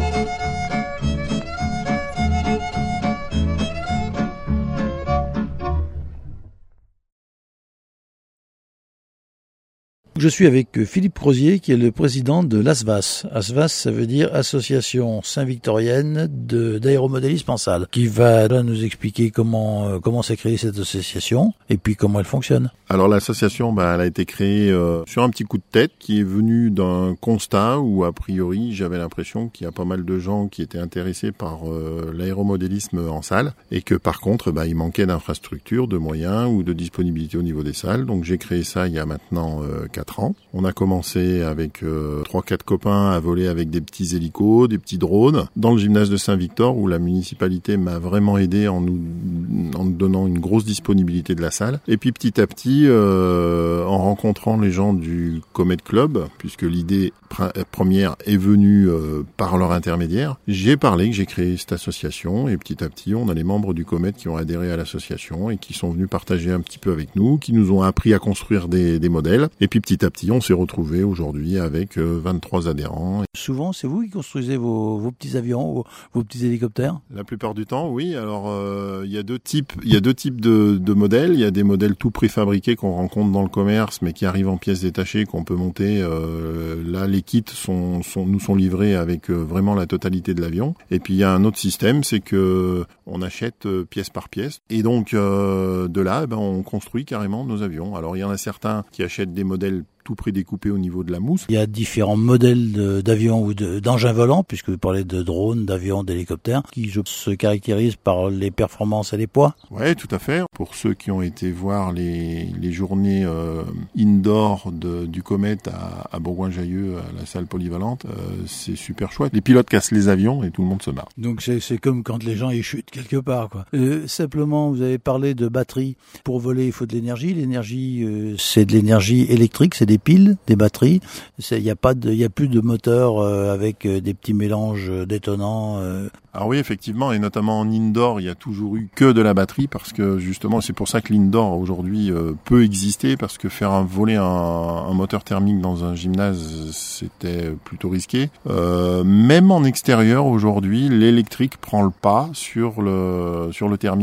Je suis avec Philippe Crozier, qui est le président de l'A S V A S. A S V A S, ça veut dire Association Saint-Victorienne de, d'aéromodélisme en salle, qui va là nous expliquer comment, euh, comment s'est créée cette association et puis comment elle fonctionne. Alors l'association, bah, elle a été créée euh, sur un petit coup de tête qui est venu d'un constat où a priori j'avais l'impression qu'il y a pas mal de gens qui étaient intéressés par euh, l'aéromodélisme en salle et que par contre bah, il manquait d'infrastructures, de moyens ou de disponibilité au niveau des salles. Donc j'ai créé ça il y a maintenant euh, quatre ans. On a commencé avec euh, trois quatre copains à voler avec des petits hélicos, des petits drones dans le gymnase de Saint-Victor où la municipalité m'a vraiment aidé en nous, en nous donnant une grosse disponibilité de la salle. Et puis petit à petit, euh, en rencontrant les gens du Comet Club, puisque l'idée pr- première est venue euh, par leur intermédiaire, j'ai parlé que j'ai créé cette association et petit à petit, on a les membres du Comet qui ont adhéré à l'association et qui sont venus partager un petit peu avec nous, qui nous ont appris à construire des, des modèles. Et puis petit à petit, on s'est retrouvés aujourd'hui avec euh, vingt-trois adhérents. Souvent, c'est vous qui construisez vos, vos petits avions, vos, vos petits hélicoptères ? La plupart du temps, oui. Alors, euh, il y a deux types, il y a deux types de, de modèles. Il y a des modèles tout préfabriqués qu'on rencontre dans le commerce, mais qui arrivent en pièces détachées, qu'on peut monter. Euh, là, les kits sont, sont, nous sont livrés avec euh, vraiment la totalité de l'avion. Et puis, il y a un autre système, c'est que on achète euh, pièce par pièce. Et donc, euh, de là, ben, on construit carrément nos avions. Alors, il y en a certains qui achètent des modèles tout prédécoupé au niveau de la mousse. Il y a différents modèles de, d'avions ou de, d'engins volants, puisque vous parlez de drones, d'avions, d'hélicoptères, qui je, se caractérisent par les performances et les poids. Ouais, tout à fait. Pour ceux qui ont été voir les, les journées euh, indoor de, du Comet à, à Bourgoin-Jallieu, à la salle polyvalente, euh, c'est super chouette. Les pilotes cassent les avions et tout le monde se marre. Donc c'est, c'est comme quand les gens y chutent quelque part, quoi. Euh, simplement, vous avez parlé de batterie. Pour voler, il faut de l'énergie. L'énergie, euh, c'est de l'énergie électrique, c'est des piles, des batteries. Il y a pas de, il y a plus de moteur euh, avec euh, des petits mélanges détonnants. Euh. Alors oui, effectivement, et notamment en indoor, il y a toujours eu que de la batterie parce que justement, c'est pour ça que l'indoor aujourd'hui euh, peut exister parce que faire un, voler un, un moteur thermique dans un gymnase, c'était plutôt risqué. Euh, même en extérieur aujourd'hui, l'électrique prend le pas sur le sur le thermique.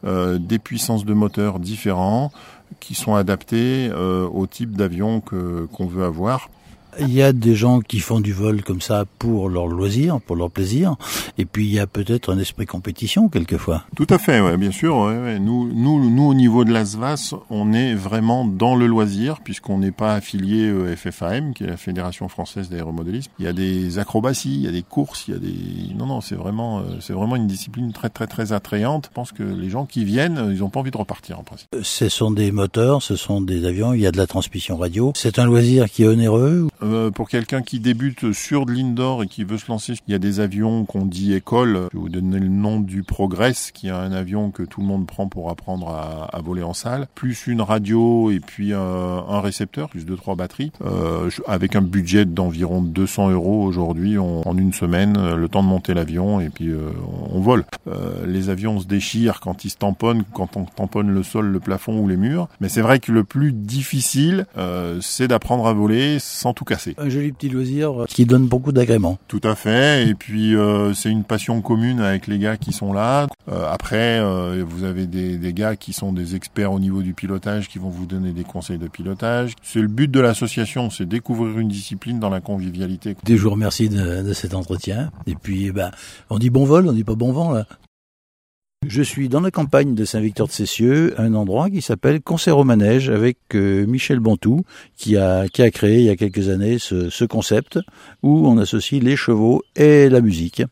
euh, des puissances de moteurs différents qui sont adaptées euh, au type d'avion que qu'on veut avoir. Il y a des gens qui font du vol comme ça pour leur loisir, pour leur plaisir, et puis il y a peut-être un esprit compétition quelquefois. Tout à fait, ouais, bien sûr. Ouais, ouais. Nous, nous, nous, au niveau de l'A S V A S, on est vraiment dans le loisir, puisqu'on n'est pas affilié euh, F F A M, qui est la Fédération Française d'Aéromodélisme. Il y a des acrobaties, il y a des courses, il y a des... Non, non, c'est vraiment, euh, c'est vraiment une discipline très, très, très attrayante. Je pense que les gens qui viennent, ils n'ont pas envie de repartir, en principe. Ce sont des moteurs, ce sont des avions, il y a de la transmission radio. C'est un loisir qui est onéreux. Euh, pour quelqu'un qui débute sur de l'indoor et qui veut se lancer, il y a des avions qu'on dit école. Je vais vous donner le nom du Progress, qui est un avion que tout le monde prend pour apprendre à, à voler en salle, plus une radio et puis un, un récepteur, plus deux trois batteries, euh, avec un budget d'environ deux cents euros aujourd'hui on, en une semaine, le temps de monter l'avion et puis euh, on, on vole. Euh, les avions se déchirent quand ils se tamponnent, quand on tamponne le sol, le plafond ou les murs. Mais c'est vrai que le plus difficile, euh, c'est d'apprendre à voler sans tout casser. Un joli petit loisir qui donne beaucoup d'agréments. Tout à fait. Et puis euh, c'est une passion commune avec les gars qui sont là. Euh, après, euh, vous avez des, des gars qui sont des experts au niveau du pilotage, qui vont vous donner des conseils de pilotage. C'est le but de l'association, c'est découvrir une discipline dans la convivialité. Je vous remercie de, de cet entretien. Et puis, ben, on dit bon vol, on dit pas bon vent là. Je suis dans la campagne de Saint-Victor-de-Cessieux, un endroit qui s'appelle Concert au Manège, avec euh, Michel Bantou, qui a, qui a créé il y a quelques années ce, ce concept où on associe les chevaux et la musique.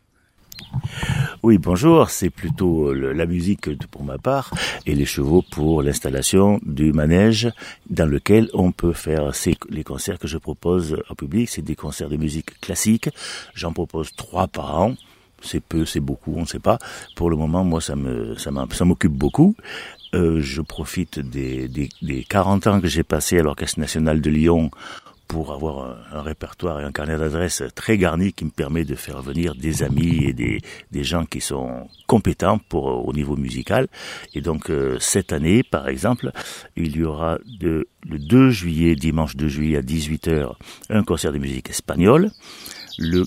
Oui, bonjour, c'est plutôt le, la musique pour ma part et les chevaux pour l'installation du manège dans lequel on peut faire ces, les concerts que je propose au public. C'est des concerts de musique classique, j'en propose trois par an. C'est peu, c'est beaucoup, on ne sait pas. Pour le moment, moi, ça me, ça ça m'occupe beaucoup. Euh, je profite des, des, des quarante ans que j'ai passés à l'Orchestre National de Lyon pour avoir un, un répertoire et un carnet d'adresses très garni qui me permet de faire venir des amis et des, des gens qui sont compétents pour, au niveau musical. Et donc, euh, cette année, par exemple, il y aura de, le deux juillet, dimanche deux juillet à dix-huit heures, un concert de musique espagnole. Le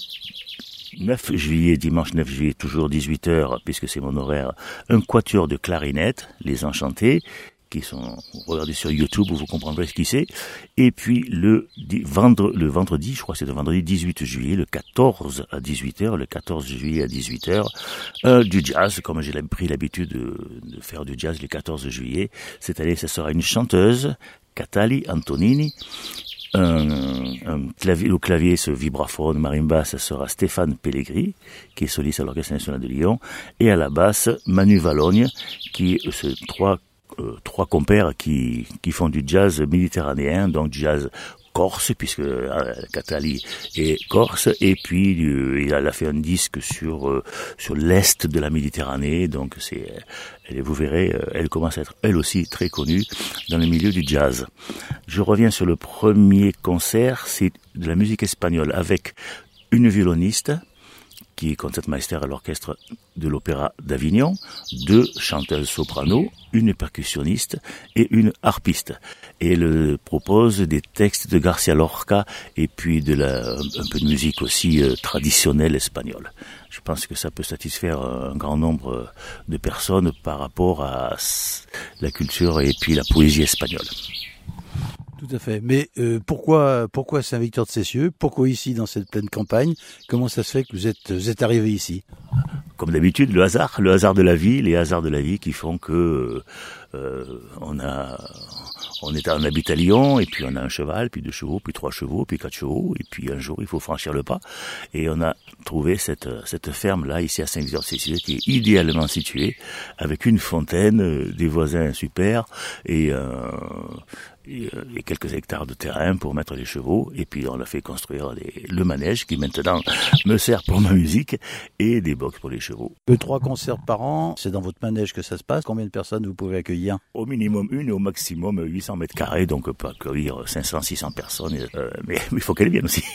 neuf juillet, dimanche neuf juillet, toujours dix-huit heures, puisque c'est mon horaire, un quatuor de clarinette, Les Enchantés, qui sont, regardez sur YouTube, où vous comprendrez ce qui c'est. Et puis, le, vendre, le vendredi, je crois que c'est le vendredi dix-huit juillet, le quatorze à dix-huit heures, le quatorze juillet à dix-huit heures, euh, du jazz, comme j'ai pris l'habitude de, de faire du jazz le quatorze juillet. Cette année, ce sera une chanteuse, Catali Antonini. Un, un clavier, au clavier, ce vibraphone marimba, ça sera Stéphane Pellegrini, qui est soliste à l'Orchestre National de Lyon, et à la basse, Manu Valogne, qui, ce trois, euh, trois compères qui, qui font du jazz méditerranéen, donc jazz corse, puisque euh, Catali est corse, et puis euh, il a fait un disque sur euh, sur l'est de la Méditerranée, donc c'est, elle, vous verrez, euh, elle commence à être elle aussi très connue dans le milieu du jazz. Je reviens sur le premier concert, c'est de la musique espagnole avec une violoniste qui est concertmeister à l'orchestre de l'Opéra d'Avignon, deux chanteuses soprano, une percussionniste et une harpiste. Et elle propose des textes de Garcia Lorca et puis de la, un peu de musique aussi euh, traditionnelle espagnole. Je pense que ça peut satisfaire un grand nombre de personnes par rapport à la culture et puis la poésie espagnole. Tout à fait. Mais euh, pourquoi pourquoi Saint-Victor-de-Cessieux? Pourquoi ici, dans cette pleine campagne? Comment ça se fait que vous êtes vous êtes arrivé ici? Comme d'habitude, le hasard, le hasard de la vie, les hasards de la vie qui font que euh, on a on est on habite à Lyon et puis on a un cheval, puis deux chevaux, puis trois chevaux, puis quatre chevaux et puis un jour il faut franchir le pas et on a trouvé cette cette ferme là ici à Saint-Victor-de-Cessieux qui est idéalement située avec une fontaine, des voisins super et euh, et, euh, et quelques hectares de terrain pour mettre les chevaux et puis on a fait construire les, le manège qui maintenant me sert pour ma musique et des box pour les chevaux. Le trois concerts par an, c'est dans votre manège que ça se passe. Combien de personnes vous pouvez accueillir? Au minimum une et au maximum huit cents mètres carrés, donc on peut accueillir cinq cents, six cents personnes, euh, mais il faut qu'elles viennent aussi.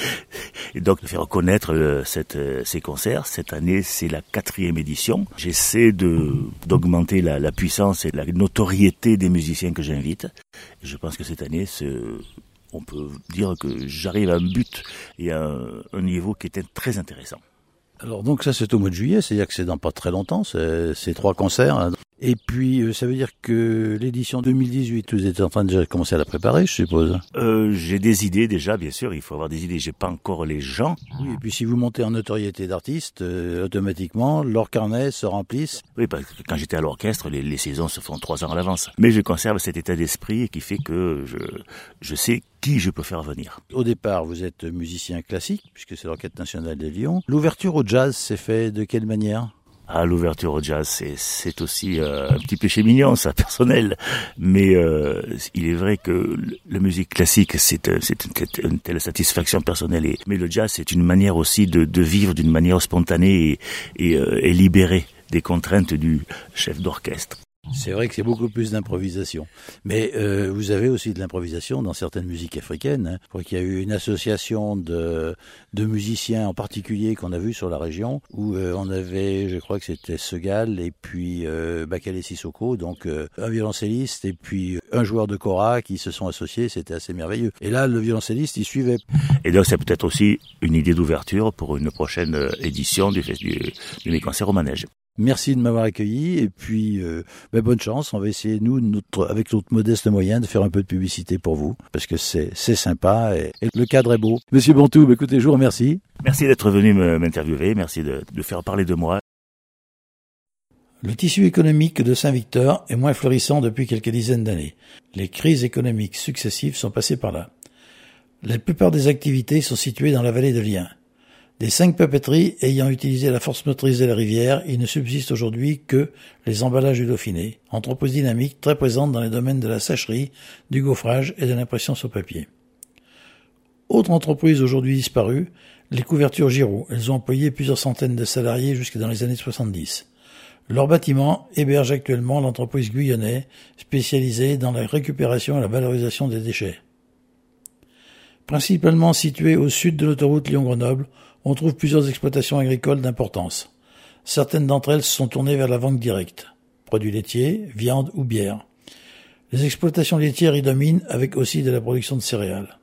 Et donc de faire connaître euh, cette, euh, ces concerts. Cette année, c'est la quatrième édition. J'essaie de d'augmenter la, la puissance et la notoriété des musiciens que j'invite. Je pense que cette année, on peut dire que j'arrive à un but et à un, un niveau qui était très intéressant. Alors donc ça c'est au mois de juillet, c'est-à-dire que c'est dans pas très longtemps, c'est, c'est trois concerts. Et puis, euh, ça veut dire que l'édition deux mille dix-huit, vous êtes en train de déjà commencer à la préparer, je suppose. Euh, j'ai des idées déjà, bien sûr, il faut avoir des idées. J'ai pas encore les gens. Oui, et puis si vous montez en notoriété d'artiste, euh, automatiquement, leurs carnets se remplissent. Oui, parce que quand j'étais à l'orchestre, les, les saisons se font trois ans à l'avance. Mais je conserve cet état d'esprit qui fait que je, je sais qui je peux faire venir. Au départ, vous êtes musicien classique, puisque c'est l'Orchestre National de Lyon. L'ouverture au jazz s'est fait de quelle manière ? Ah, l'ouverture au jazz, c'est, c'est aussi euh, un petit péché mignon, ça, personnel. Mais euh, il est vrai que la musique classique, c'est, c'est une, une telle satisfaction personnelle. Et, mais le jazz, c'est une manière aussi de, de vivre d'une manière spontanée et, et, euh, et libérée des contraintes du chef d'orchestre. C'est vrai que c'est beaucoup plus d'improvisation. Mais euh, vous avez aussi de l'improvisation dans certaines musiques africaines. Hein. Je crois qu'il y a eu une association de, de musiciens en particulier qu'on a vu sur la région, où euh, on avait, je crois que c'était Segal et puis euh, Bakale Sissoko, donc euh, un violoncelliste et puis un joueur de kora qui se sont associés, c'était assez merveilleux. Et là, le violoncelliste, il suivait. Et donc, c'est peut-être aussi une idée d'ouverture pour une prochaine édition du, du, du Mes Concerts au Manège. Merci de m'avoir accueilli et puis euh, ben bonne chance. On va essayer nous, notre, avec notre modeste moyen, de faire un peu de publicité pour vous parce que c'est c'est sympa et, et le cadre est beau. Monsieur Bontou, écoutez, je vous remercie. Merci d'être venu m'interviewer. Merci de, de faire parler de moi. Le tissu économique de Saint-Victor est moins florissant depuis quelques dizaines d'années. Les crises économiques successives sont passées par là. La plupart des activités sont situées dans la vallée de l'Ain. Des cinq papeteries ayant utilisé la force motrice de la rivière, il ne subsiste aujourd'hui que les emballages du Dauphiné, entreprise dynamique très présente dans les domaines de la sècherie, du gaufrage et de l'impression sur papier. Autre entreprise aujourd'hui disparue, les couvertures Giroud. Elles ont employé plusieurs centaines de salariés jusque dans les années soixante-dix. Leur bâtiment héberge actuellement l'entreprise Guyonnet, spécialisée dans la récupération et la valorisation des déchets. Principalement située au sud de l'autoroute Lyon-Grenoble, on trouve plusieurs exploitations agricoles d'importance. Certaines d'entre elles se sont tournées vers la vente directe. Produits laitiers, viande ou bière. Les exploitations laitières y dominent avec aussi de la production de céréales.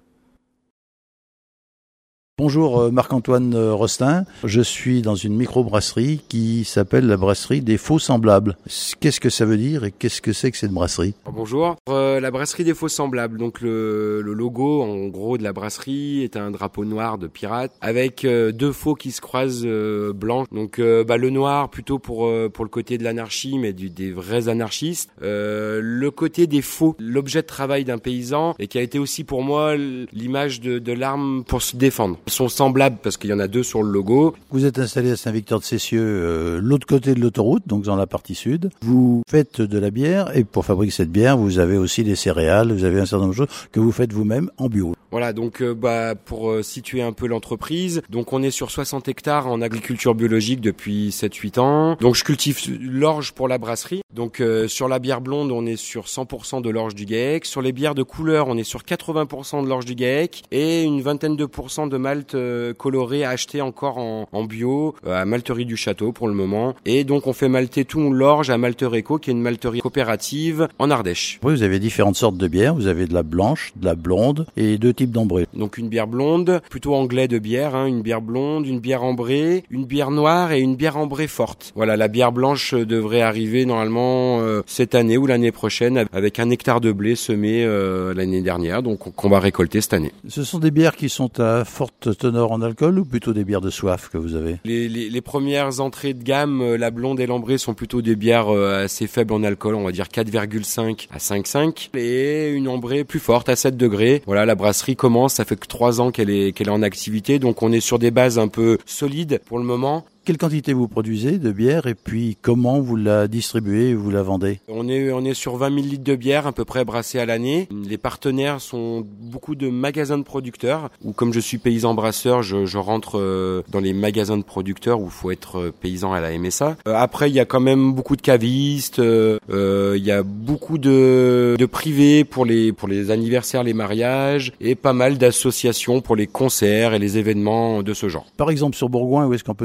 Bonjour Marc-Antoine Rostin, je suis dans une microbrasserie qui s'appelle la brasserie des Faux Semblables. Qu'est-ce que ça veut dire et qu'est-ce que c'est que cette brasserie ? Bonjour, euh, la brasserie des Faux Semblables, donc le, le logo en gros de la brasserie est un drapeau noir de pirate avec euh, deux faux qui se croisent euh, blancs. Donc euh, bah, le noir plutôt pour, euh, pour le côté de l'anarchie mais du, des vrais anarchistes. Euh, le côté des faux, l'objet de travail d'un paysan et qui a été aussi pour moi l'image de, de l'arme pour se défendre. Sont semblables parce qu'il y en a deux sur le logo. Vous êtes installé à Saint-Victor-de-Cessieux, euh, l'autre côté de l'autoroute, donc dans la partie sud. Vous faites de la bière et pour fabriquer cette bière, vous avez aussi des céréales, vous avez un certain nombre de choses que vous faites vous-même en bio. Voilà, donc euh, bah pour euh, situer un peu l'entreprise, donc on est sur soixante hectares en agriculture biologique depuis sept huit ans. Donc je cultive l'orge pour la brasserie. Donc euh, sur la bière blonde, on est sur cent pour cent de l'orge du GAEC. Sur les bières de couleur, on est sur quatre-vingts pour cent de l'orge du GAEC et une vingtaine de pourcents de malt euh, coloré acheté encore en, en bio euh, à Malterie du Château pour le moment. Et donc on fait malter tout l'orge à Maltereco, qui est une malterie coopérative en Ardèche. Oui, vous avez différentes sortes de bières. Vous avez de la blanche, de la blonde et deux types d'ambrée. Donc une bière blonde, plutôt anglais de bière, hein, une bière blonde, une bière ambrée, une bière noire et une bière ambrée forte. Voilà, la bière blanche devrait arriver normalement euh, cette année ou l'année prochaine avec un hectare de blé semé euh, l'année dernière, donc qu'on va récolter cette année. Ce sont des bières qui sont à forte teneur en alcool ou plutôt des bières de soif que vous avez ? Les, les, les premières entrées de gamme, euh, la blonde et l'ambrée sont plutôt des bières euh, assez faibles en alcool, on va dire quatre virgule cinq à cinq virgule cinq et une ambrée plus forte à sept degrés. Voilà, la brasserie commence, ça fait que trois ans qu'elle est, qu'elle est en activité, donc on est sur des bases un peu solides pour le moment. Quelle quantité vous produisez de bière et puis comment vous la distribuez et vous la vendez ? On est, on est sur vingt mille litres de bière à peu près brassée à l'année. Les partenaires sont beaucoup de magasins de producteurs où comme je suis paysan brasseur, je, je rentre euh, dans les magasins de producteurs où il faut être paysan à la M S A. Euh, après, il y a quand même beaucoup de cavistes, euh, euh, il y a beaucoup de, de privés pour les, pour les anniversaires, les mariages et pas mal d'associations pour les concerts et les événements de ce genre. Par exemple, sur Bourgoin, où est-ce qu'on peut trouver votre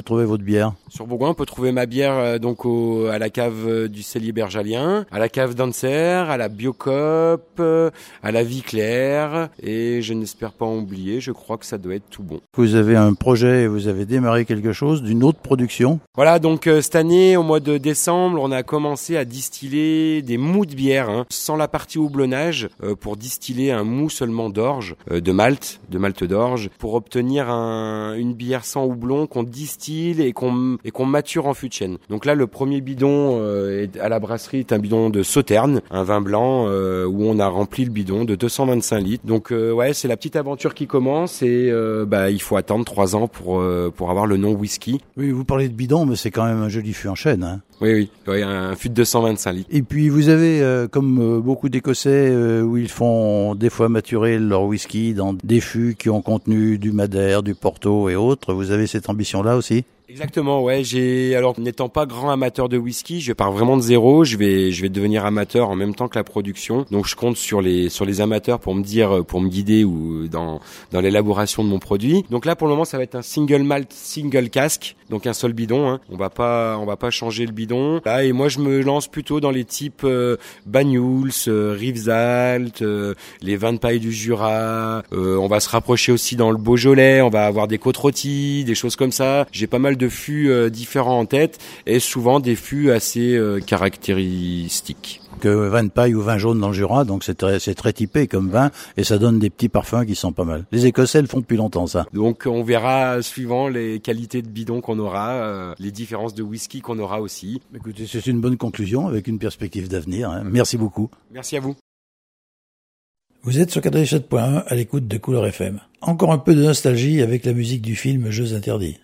bière? Sur Bourgoin, on peut trouver ma bière euh, donc au, à la cave euh, du cellier bergalien, à la cave d'Anser, à la Biocop, euh, à la Vie Claire, et je n'espère pas en oublier, je crois que ça doit être tout bon. Vous avez un projet, vous avez démarré quelque chose d'une autre production? Voilà, donc euh, cette année, au mois de décembre, on a commencé à distiller des mous de bière, hein, sans la partie houblonnage, euh, pour distiller un mou seulement d'orge, euh, de malt, de malt d'orge, pour obtenir un, une bière sans houblon qu'on distille et qu'on et qu'on mature en fût de chêne. Donc là, le premier bidon euh, est à la brasserie est un bidon de Sauterne, un vin blanc euh, où on a rempli le bidon de deux cent vingt-cinq litres. Donc euh, ouais, c'est la petite aventure qui commence et euh, bah il faut attendre trois ans pour euh, pour avoir le nom whisky. Oui, vous parlez de bidon, mais c'est quand même un joli fût en chêne, hein. Oui, oui, oui, un fût de deux cent vingt-cinq litres. Et puis vous avez, euh, comme euh, beaucoup d'Écossais, euh, où ils font des fois maturer leur whisky dans des fûts qui ont contenu du Madère, du Porto et autres, vous avez cette ambition-là aussi? Exactement, ouais. J'ai alors n'étant pas grand amateur de whisky, je pars vraiment de zéro. Je vais je vais devenir amateur en même temps que la production. Donc je compte sur les sur les amateurs pour me dire pour me guider ou dans dans l'élaboration de mon produit. Donc là pour le moment ça va être un single malt, single cask, donc un seul bidon. Hein. On va pas on va pas changer le bidon. Là et moi je me lance plutôt dans les types euh, Banyuls, euh, Rivesaltes, euh, les vins de paille du Jura. Euh, on va se rapprocher aussi dans le Beaujolais. On va avoir des côtes rôties, des choses comme ça. J'ai pas mal de fûts euh, différents en tête et souvent des fûts assez euh, caractéristiques. Que vin de paille ou vin jaune dans le Jura, donc c'est très, c'est très typé comme vin et ça donne des petits parfums qui sont pas mal. Les Écossais le font depuis longtemps ça. Donc on verra suivant les qualités de bidon qu'on aura, euh, les différences de whisky qu'on aura aussi. Écoutez, c'est une bonne conclusion avec une perspective d'avenir. Hein. Merci beaucoup. Merci à vous. Vous êtes sur quatre-vingt-sept point un à l'écoute de Couleur F M. Encore un peu de nostalgie avec la musique du film Jeux interdits.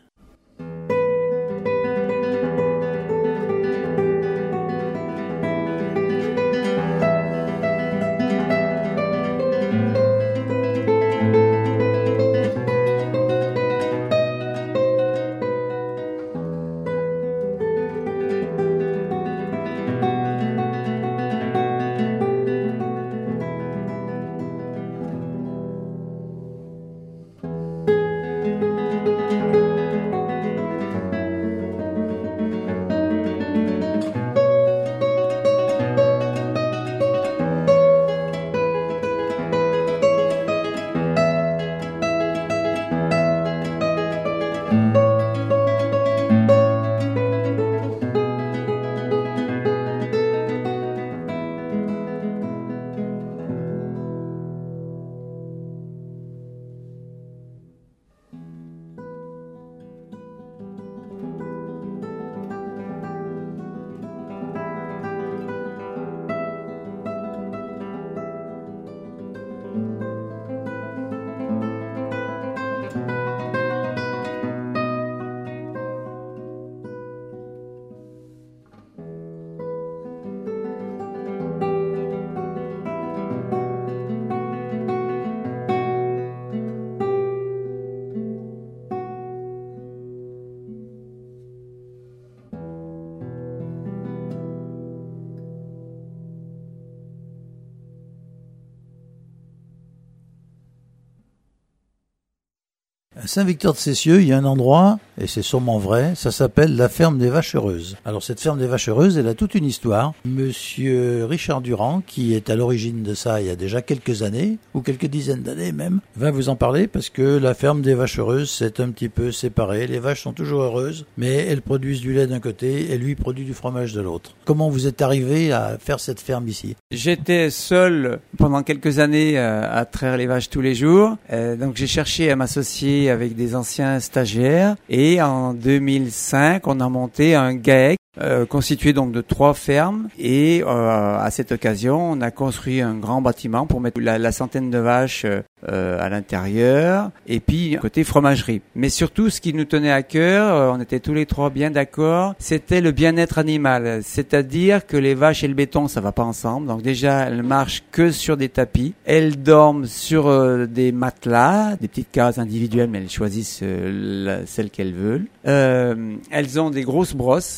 À Saint-Victor-de-Cessieux, il y a un endroit, et c'est sûrement vrai, ça s'appelle la ferme des Vaches Heureuses. Alors cette ferme des Vaches Heureuses, elle a toute une histoire. Monsieur Richard Durand, qui est à l'origine de ça il y a déjà quelques années, ou quelques dizaines d'années même, va vous en parler parce que la ferme des Vaches Heureuses, c'est un petit peu séparé. Les vaches sont toujours heureuses, mais elles produisent du lait d'un côté et lui produit du fromage de l'autre. Comment vous êtes arrivé à faire cette ferme ici? J'étais seul pendant quelques années à traire les vaches tous les jours, euh, donc j'ai cherché à m'associer avec des anciens stagiaires et en deux mille cinq on a monté un GAEC euh, constitué donc de trois fermes et euh, à cette occasion on a construit un grand bâtiment pour mettre la, la centaine de vaches euh, à l'intérieur et puis côté fromagerie. Mais surtout ce qui nous tenait à cœur, euh, on était tous les trois bien d'accord, c'était le bien-être animal, c'est-à-dire que les vaches et le béton ça va pas ensemble. Donc déjà elles marchent que sur des tapis, elles dorment sur euh, des matelas, des petites cases individuelles mais elles choisissent euh, la, celles qu'elles veulent. Euh, elles ont des grosses brosses, ça les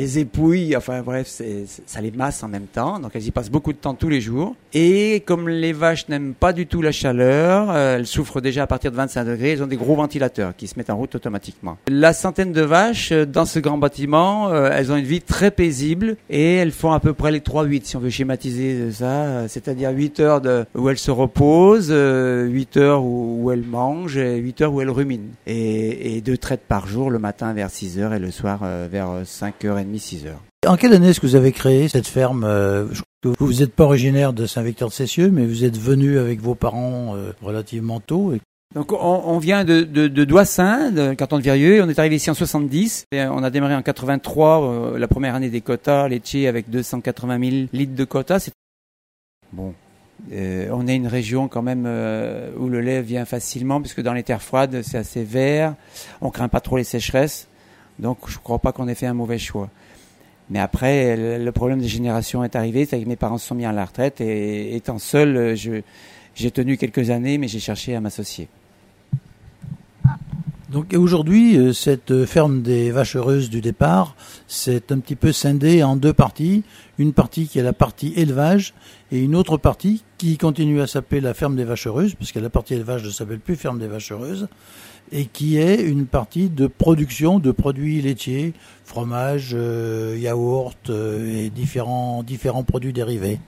les épouille, enfin bref, c'est, ça les masse en même temps, donc elles y passent beaucoup de temps tous les jours. Et comme les vaches n'aiment pas du tout la chaleur, euh, elles souffrent déjà à partir de vingt-cinq degrés, elles ont des gros ventilateurs qui se mettent en route automatiquement. La centaine de vaches euh, dans ce grand bâtiment, euh, elles ont une vie très paisible et elles font à peu près les trois huit, si on veut schématiser ça, euh, c'est-à-dire huit heures de, où elles se reposent, euh, huit heures où, où elles mangent et huit heures où elles ruminent. Et, et deux traites par jour, le matin vers six heures et le soir euh, vers cinq heures trente, six heures. En quelle année est-ce que vous avez créé cette ferme? euh, Vous n'êtes pas originaire de Saint-Victor-de-Cessieux, mais vous êtes venu avec vos parents euh, relativement tôt. Et... Donc on, on vient de, de, de Doissin, de canton de Virieu. On est arrivé ici en soixante-dix. Et on a démarré en quatre-vingt-trois, euh, la première année des quotas laitiers avec deux cent quatre-vingt mille litres de quotas. C'est... Bon, euh, on est une région quand même euh, où le lait vient facilement, puisque dans les terres froides c'est assez vert. On craint pas trop les sécheresses. Donc je ne crois pas qu'on ait fait un mauvais choix. Mais après, le problème des générations est arrivé, c'est que mes parents se sont mis à la retraite et étant seul, je, j'ai tenu quelques années, mais j'ai cherché à m'associer. Donc aujourd'hui, cette ferme des Vaches Heureuses du départ, c'est un petit peu scindé en deux parties. Une partie qui est la partie élevage et une autre partie qui continue à s'appeler la ferme des Vaches Heureuses, parce que la partie élevage ne s'appelle plus ferme des Vaches Heureuses, et qui est une partie de production de produits laitiers, fromage, euh, yaourt euh, et différents, différents produits dérivés.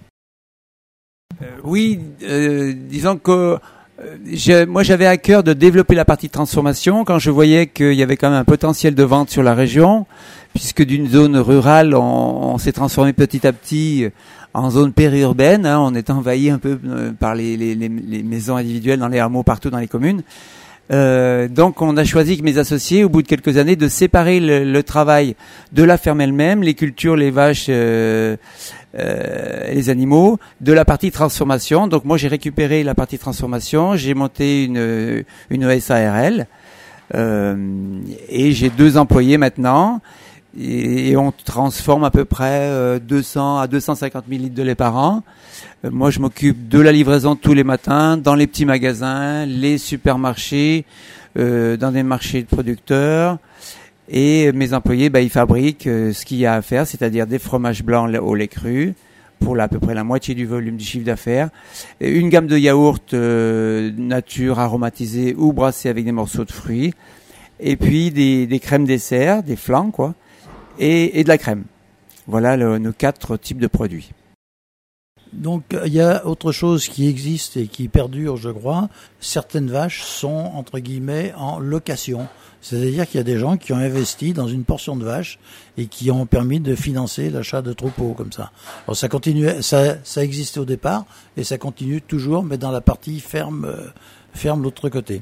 Euh, oui, euh, disons que Je, moi, j'avais à cœur de développer la partie transformation quand je voyais qu'il y avait quand même un potentiel de vente sur la région, puisque d'une zone rurale, on, on s'est transformé petit à petit en zone périurbaine. Hein, on est envahi un peu par les, les, les, les maisons individuelles dans les hameaux, partout dans les communes. Euh, donc, on a choisi avec mes associés, au bout de quelques années, de séparer le, le travail de la ferme elle-même, les cultures, les vaches, euh, euh, les animaux, de la partie transformation. Donc, moi, j'ai récupéré la partie transformation, j'ai monté une, une S A R L, euh, et j'ai deux employés maintenant, et, et on transforme à peu près euh, deux cents à deux cent cinquante mille litres de lait par an. Moi, je m'occupe de la livraison tous les matins dans les petits magasins, les supermarchés, euh, dans des marchés de producteurs. Et mes employés, bah, ils fabriquent euh, ce qu'il y a à faire, c'est-à-dire des fromages blancs au lait cru, pour là, à peu près la moitié du volume du chiffre d'affaires. Et une gamme de yaourts euh, nature aromatisés ou brassés avec des morceaux de fruits. Et puis des, des crèmes dessert, des flans, quoi. Et, et de la crème. Voilà le, nos quatre types de produits. Donc il y a autre chose qui existe et qui perdure, je crois. Certaines vaches sont, entre guillemets, en location. C'est-à-dire qu'il y a des gens qui ont investi dans une portion de vaches et qui ont permis de financer l'achat de troupeaux comme ça. Alors ça continue, ça, ça existait au départ et ça continue toujours, mais dans la partie ferme, euh, ferme l'autre côté.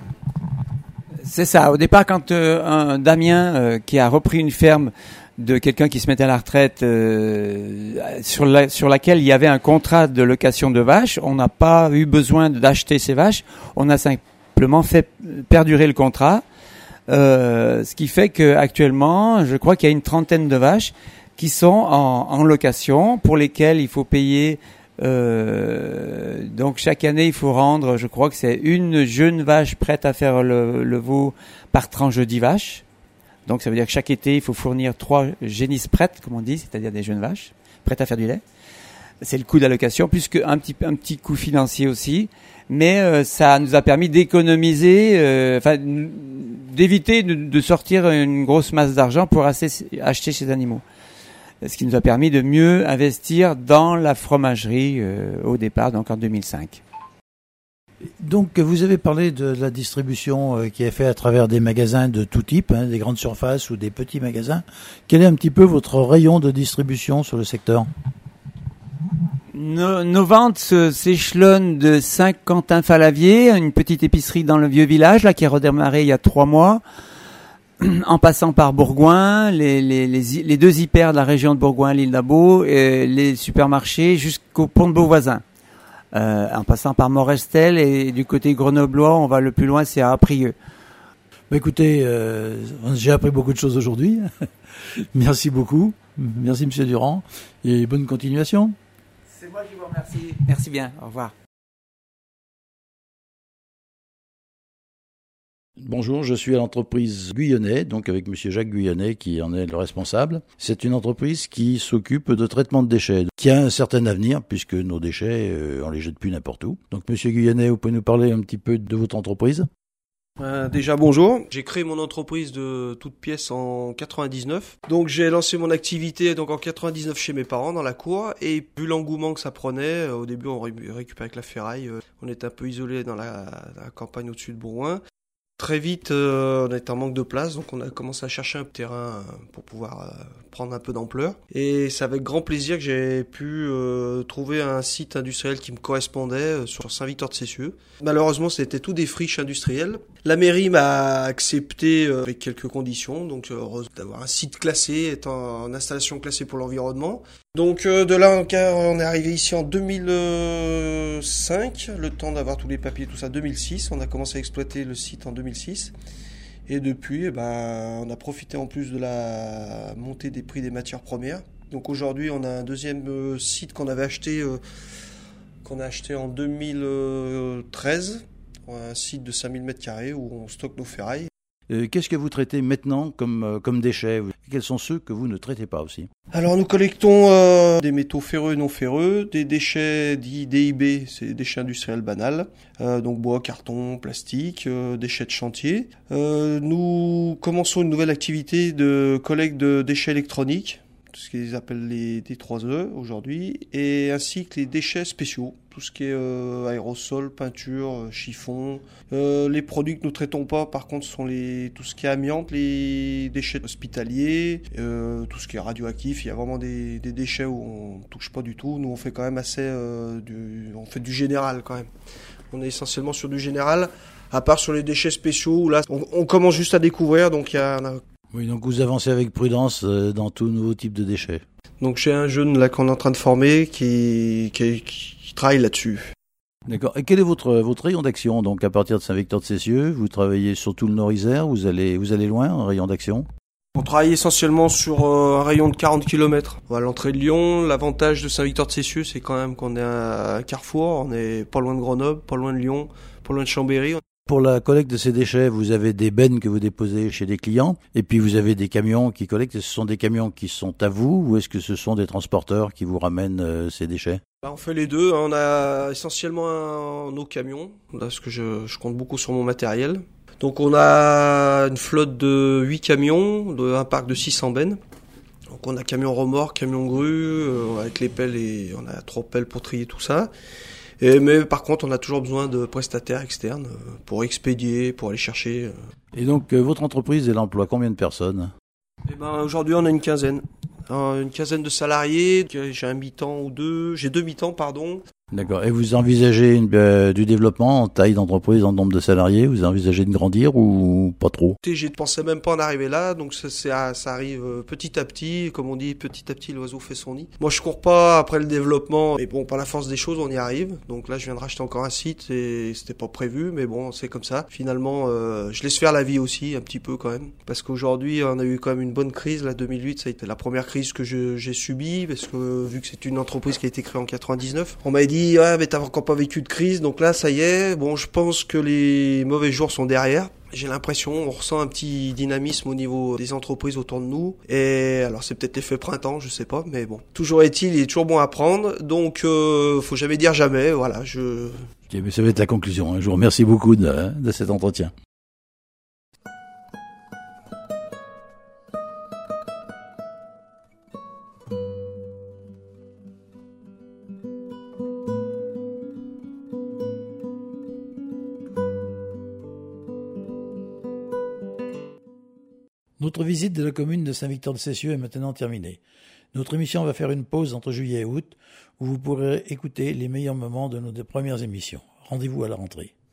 C'est ça. Au départ, quand euh, un Damien euh, qui a repris une ferme de quelqu'un qui se mettait à la retraite euh, sur, la, sur laquelle il y avait un contrat de location de vaches, on n'a pas eu besoin d'acheter ces vaches, on a simplement fait perdurer le contrat, euh, ce qui fait que actuellement, je crois qu'il y a une trentaine de vaches qui sont en, en location, pour lesquelles il faut payer. Euh, donc chaque année, il faut rendre, je crois que c'est une jeune vache prête à faire le, le veau par tranche de dix vaches. Donc ça veut dire que chaque été, il faut fournir trois génisses prêtes, comme on dit, c'est-à-dire des jeunes vaches, prêtes à faire du lait. C'est le coût d'allocation, plus qu'un petit, un petit coût financier aussi. Mais euh, ça nous a permis d'économiser, euh, enfin d'éviter de, de sortir une grosse masse d'argent pour assez, acheter ces animaux. Ce qui nous a permis de mieux investir dans la fromagerie euh, au départ, donc en deux mille cinq. Donc vous avez parlé de la distribution euh, qui est faite à travers des magasins de tout type, hein, des grandes surfaces ou des petits magasins. Quel est un petit peu votre rayon de distribution sur le secteur ? Nos, nos ventes s'échelonnent de Saint-Quentin-Falavier, une petite épicerie dans le vieux village là qui a redémarré il y a trois mois, en passant par Bourgoin, les, les, les, les deux hyper de la région de Bourgoin, l'île d'Abo, et les supermarchés jusqu'au pont de Beauvoisin. Euh, en passant par Morestel et du côté grenoblois, on va le plus loin, c'est à Aprieux. Bah écoutez, euh, j'ai appris beaucoup de choses aujourd'hui. Merci beaucoup. Merci Monsieur Durand et bonne continuation. C'est moi qui vous remercie. Merci bien. Au revoir. Bonjour, je suis à l'entreprise Guyonnet, donc avec monsieur Jacques Guyonnet qui en est le responsable. C'est une entreprise qui s'occupe de traitement de déchets, qui a un certain avenir puisque nos déchets, euh, on les jette plus n'importe où. Donc monsieur Guyonnet, vous pouvez nous parler un petit peu de votre entreprise ? Euh, déjà bonjour, j'ai créé mon entreprise de toutes pièces en quatre-vingt-dix-neuf. Donc j'ai lancé mon activité donc en quatre-vingt-dix-neuf chez mes parents dans la cour et vu l'engouement que ça prenait, au début on ré- récupérait avec la ferraille, euh, on était un peu isolé dans la, dans la campagne au-dessus de Bourgoin. Très vite, euh, on était en manque de place, donc on a commencé à chercher un terrain pour pouvoir euh, prendre un peu d'ampleur. Et c'est avec grand plaisir que j'ai pu euh, trouver un site industriel qui me correspondait euh, sur Saint-Victor-de-Cessieux. Malheureusement, c'était tout des friches industrielles. La mairie m'a accepté euh, avec quelques conditions, donc heureuse d'avoir un site classé, étant en installation classée pour l'environnement. Donc euh, de là, on est arrivé ici en deux mille cinq, le temps d'avoir tous les papiers, tout ça, deux mille six. On a commencé à exploiter le site en deux mille six. Et depuis, eh ben, on a profité en plus de la montée des prix des matières premières. Donc aujourd'hui, on a un deuxième euh, site qu'on avait acheté, euh, qu'on a acheté en deux mille treize, un site de cinq mille mètres carrés où on stocke nos ferrailles. Euh, qu'est-ce que vous traitez maintenant comme, euh, comme déchets ? Quels sont ceux que vous ne traitez pas aussi ? Alors nous collectons euh, des métaux ferreux et non ferreux, des déchets dits D I B, c'est des déchets industriels banals, euh, donc bois, carton, plastique, euh, déchets de chantier. Euh, nous commençons une nouvelle activité de collecte de déchets électroniques, tout ce qu'ils appellent les D trois E aujourd'hui, et ainsi que les déchets spéciaux, tout ce qui est euh, aérosol, peinture, euh, chiffon. Euh, les produits que nous traitons pas, par contre, sont les tout ce qui est amiante, les déchets hospitaliers, euh, tout ce qui est radioactif. Il y a vraiment des, des déchets où on touche pas du tout. Nous, on fait quand même assez, euh, du, on fait du général quand même. On est essentiellement sur du général, à part sur les déchets spéciaux où là, on, on commence juste à découvrir. Donc il y a un, Oui, donc vous avancez avec prudence euh, dans tout nouveau type de déchets. Donc j'ai un jeune là qu'on est en train de former qui, qui, qui travaille là-dessus. D'accord. Et quel est votre votre rayon d'action ? Donc à partir de Saint-Victor-de-Cessieux, vous travaillez sur tout le Nord-Isère, vous allez vous allez loin en rayon d'action ? On travaille essentiellement sur euh, un rayon de quarante kilomètres. À l'entrée de Lyon, l'avantage de Saint-Victor-de-Cessieux, c'est quand même qu'on est à un carrefour, on est pas loin de Grenoble, pas loin de Lyon, pas loin de Chambéry. Pour la collecte de ces déchets, vous avez des bennes que vous déposez chez des clients, et puis vous avez des camions qui collectent. Ce sont des camions qui sont à vous, ou est-ce que ce sont des transporteurs qui vous ramènent euh, ces déchets ? Bah, on fait les deux. On a essentiellement un, nos camions, parce que je, je compte beaucoup sur mon matériel. Donc on a une flotte de huit camions, de, un parc de six cents bennes. Donc on a camion remorque, camion grue, euh, avec les pelles, et on a trois pelles pour trier tout ça. Et, mais par contre, on a toujours besoin de prestataires externes pour expédier, pour aller chercher. Et donc, euh, votre entreprise, elle emploie combien de personnes ? Eh ben, aujourd'hui, on a une quinzaine. Euh, une quinzaine de salariés. J'ai un mi-temps ou deux. J'ai deux mi-temps, pardon. D'accord. Et vous envisagez une, euh, du développement en taille d'entreprise, en nombre de salariés ? Vous envisagez de grandir ou pas trop ? Je ne pensais même pas en arriver là, donc ça, ça, ça arrive petit à petit. Comme on dit, petit à petit, l'oiseau fait son nid. Moi, je cours pas après le développement, mais bon, par la force des choses, on y arrive. Donc là, je viens de racheter encore un site et c'était pas prévu, mais bon, c'est comme ça. Finalement, euh, je laisse faire la vie aussi, un petit peu quand même. Parce qu'aujourd'hui, on a eu quand même une bonne crise. La deux mille huit, ça a été la première crise que je, j'ai subie, parce que vu que c'est une entreprise qui a été créée en quatre-vingt-dix-neuf, on m'a dit dit ah mais t'as encore pas vécu de crise, donc là ça y est, bon je pense que les mauvais jours sont derrière. J'ai l'impression, on ressent un petit dynamisme au niveau des entreprises autour de nous. Et alors c'est peut-être l'effet printemps, je sais pas, mais bon. Toujours est-il, il est toujours bon à prendre, donc euh, faut jamais dire jamais, voilà, je... Ok, mais ça va être la conclusion, hein. Je vous remercie beaucoup de, de cet entretien. Notre visite de la commune de Saint-Victor-de-Cessieux est maintenant terminée. Notre émission va faire une pause entre juillet et août, où vous pourrez écouter les meilleurs moments de nos deux premières émissions. Rendez-vous à la rentrée.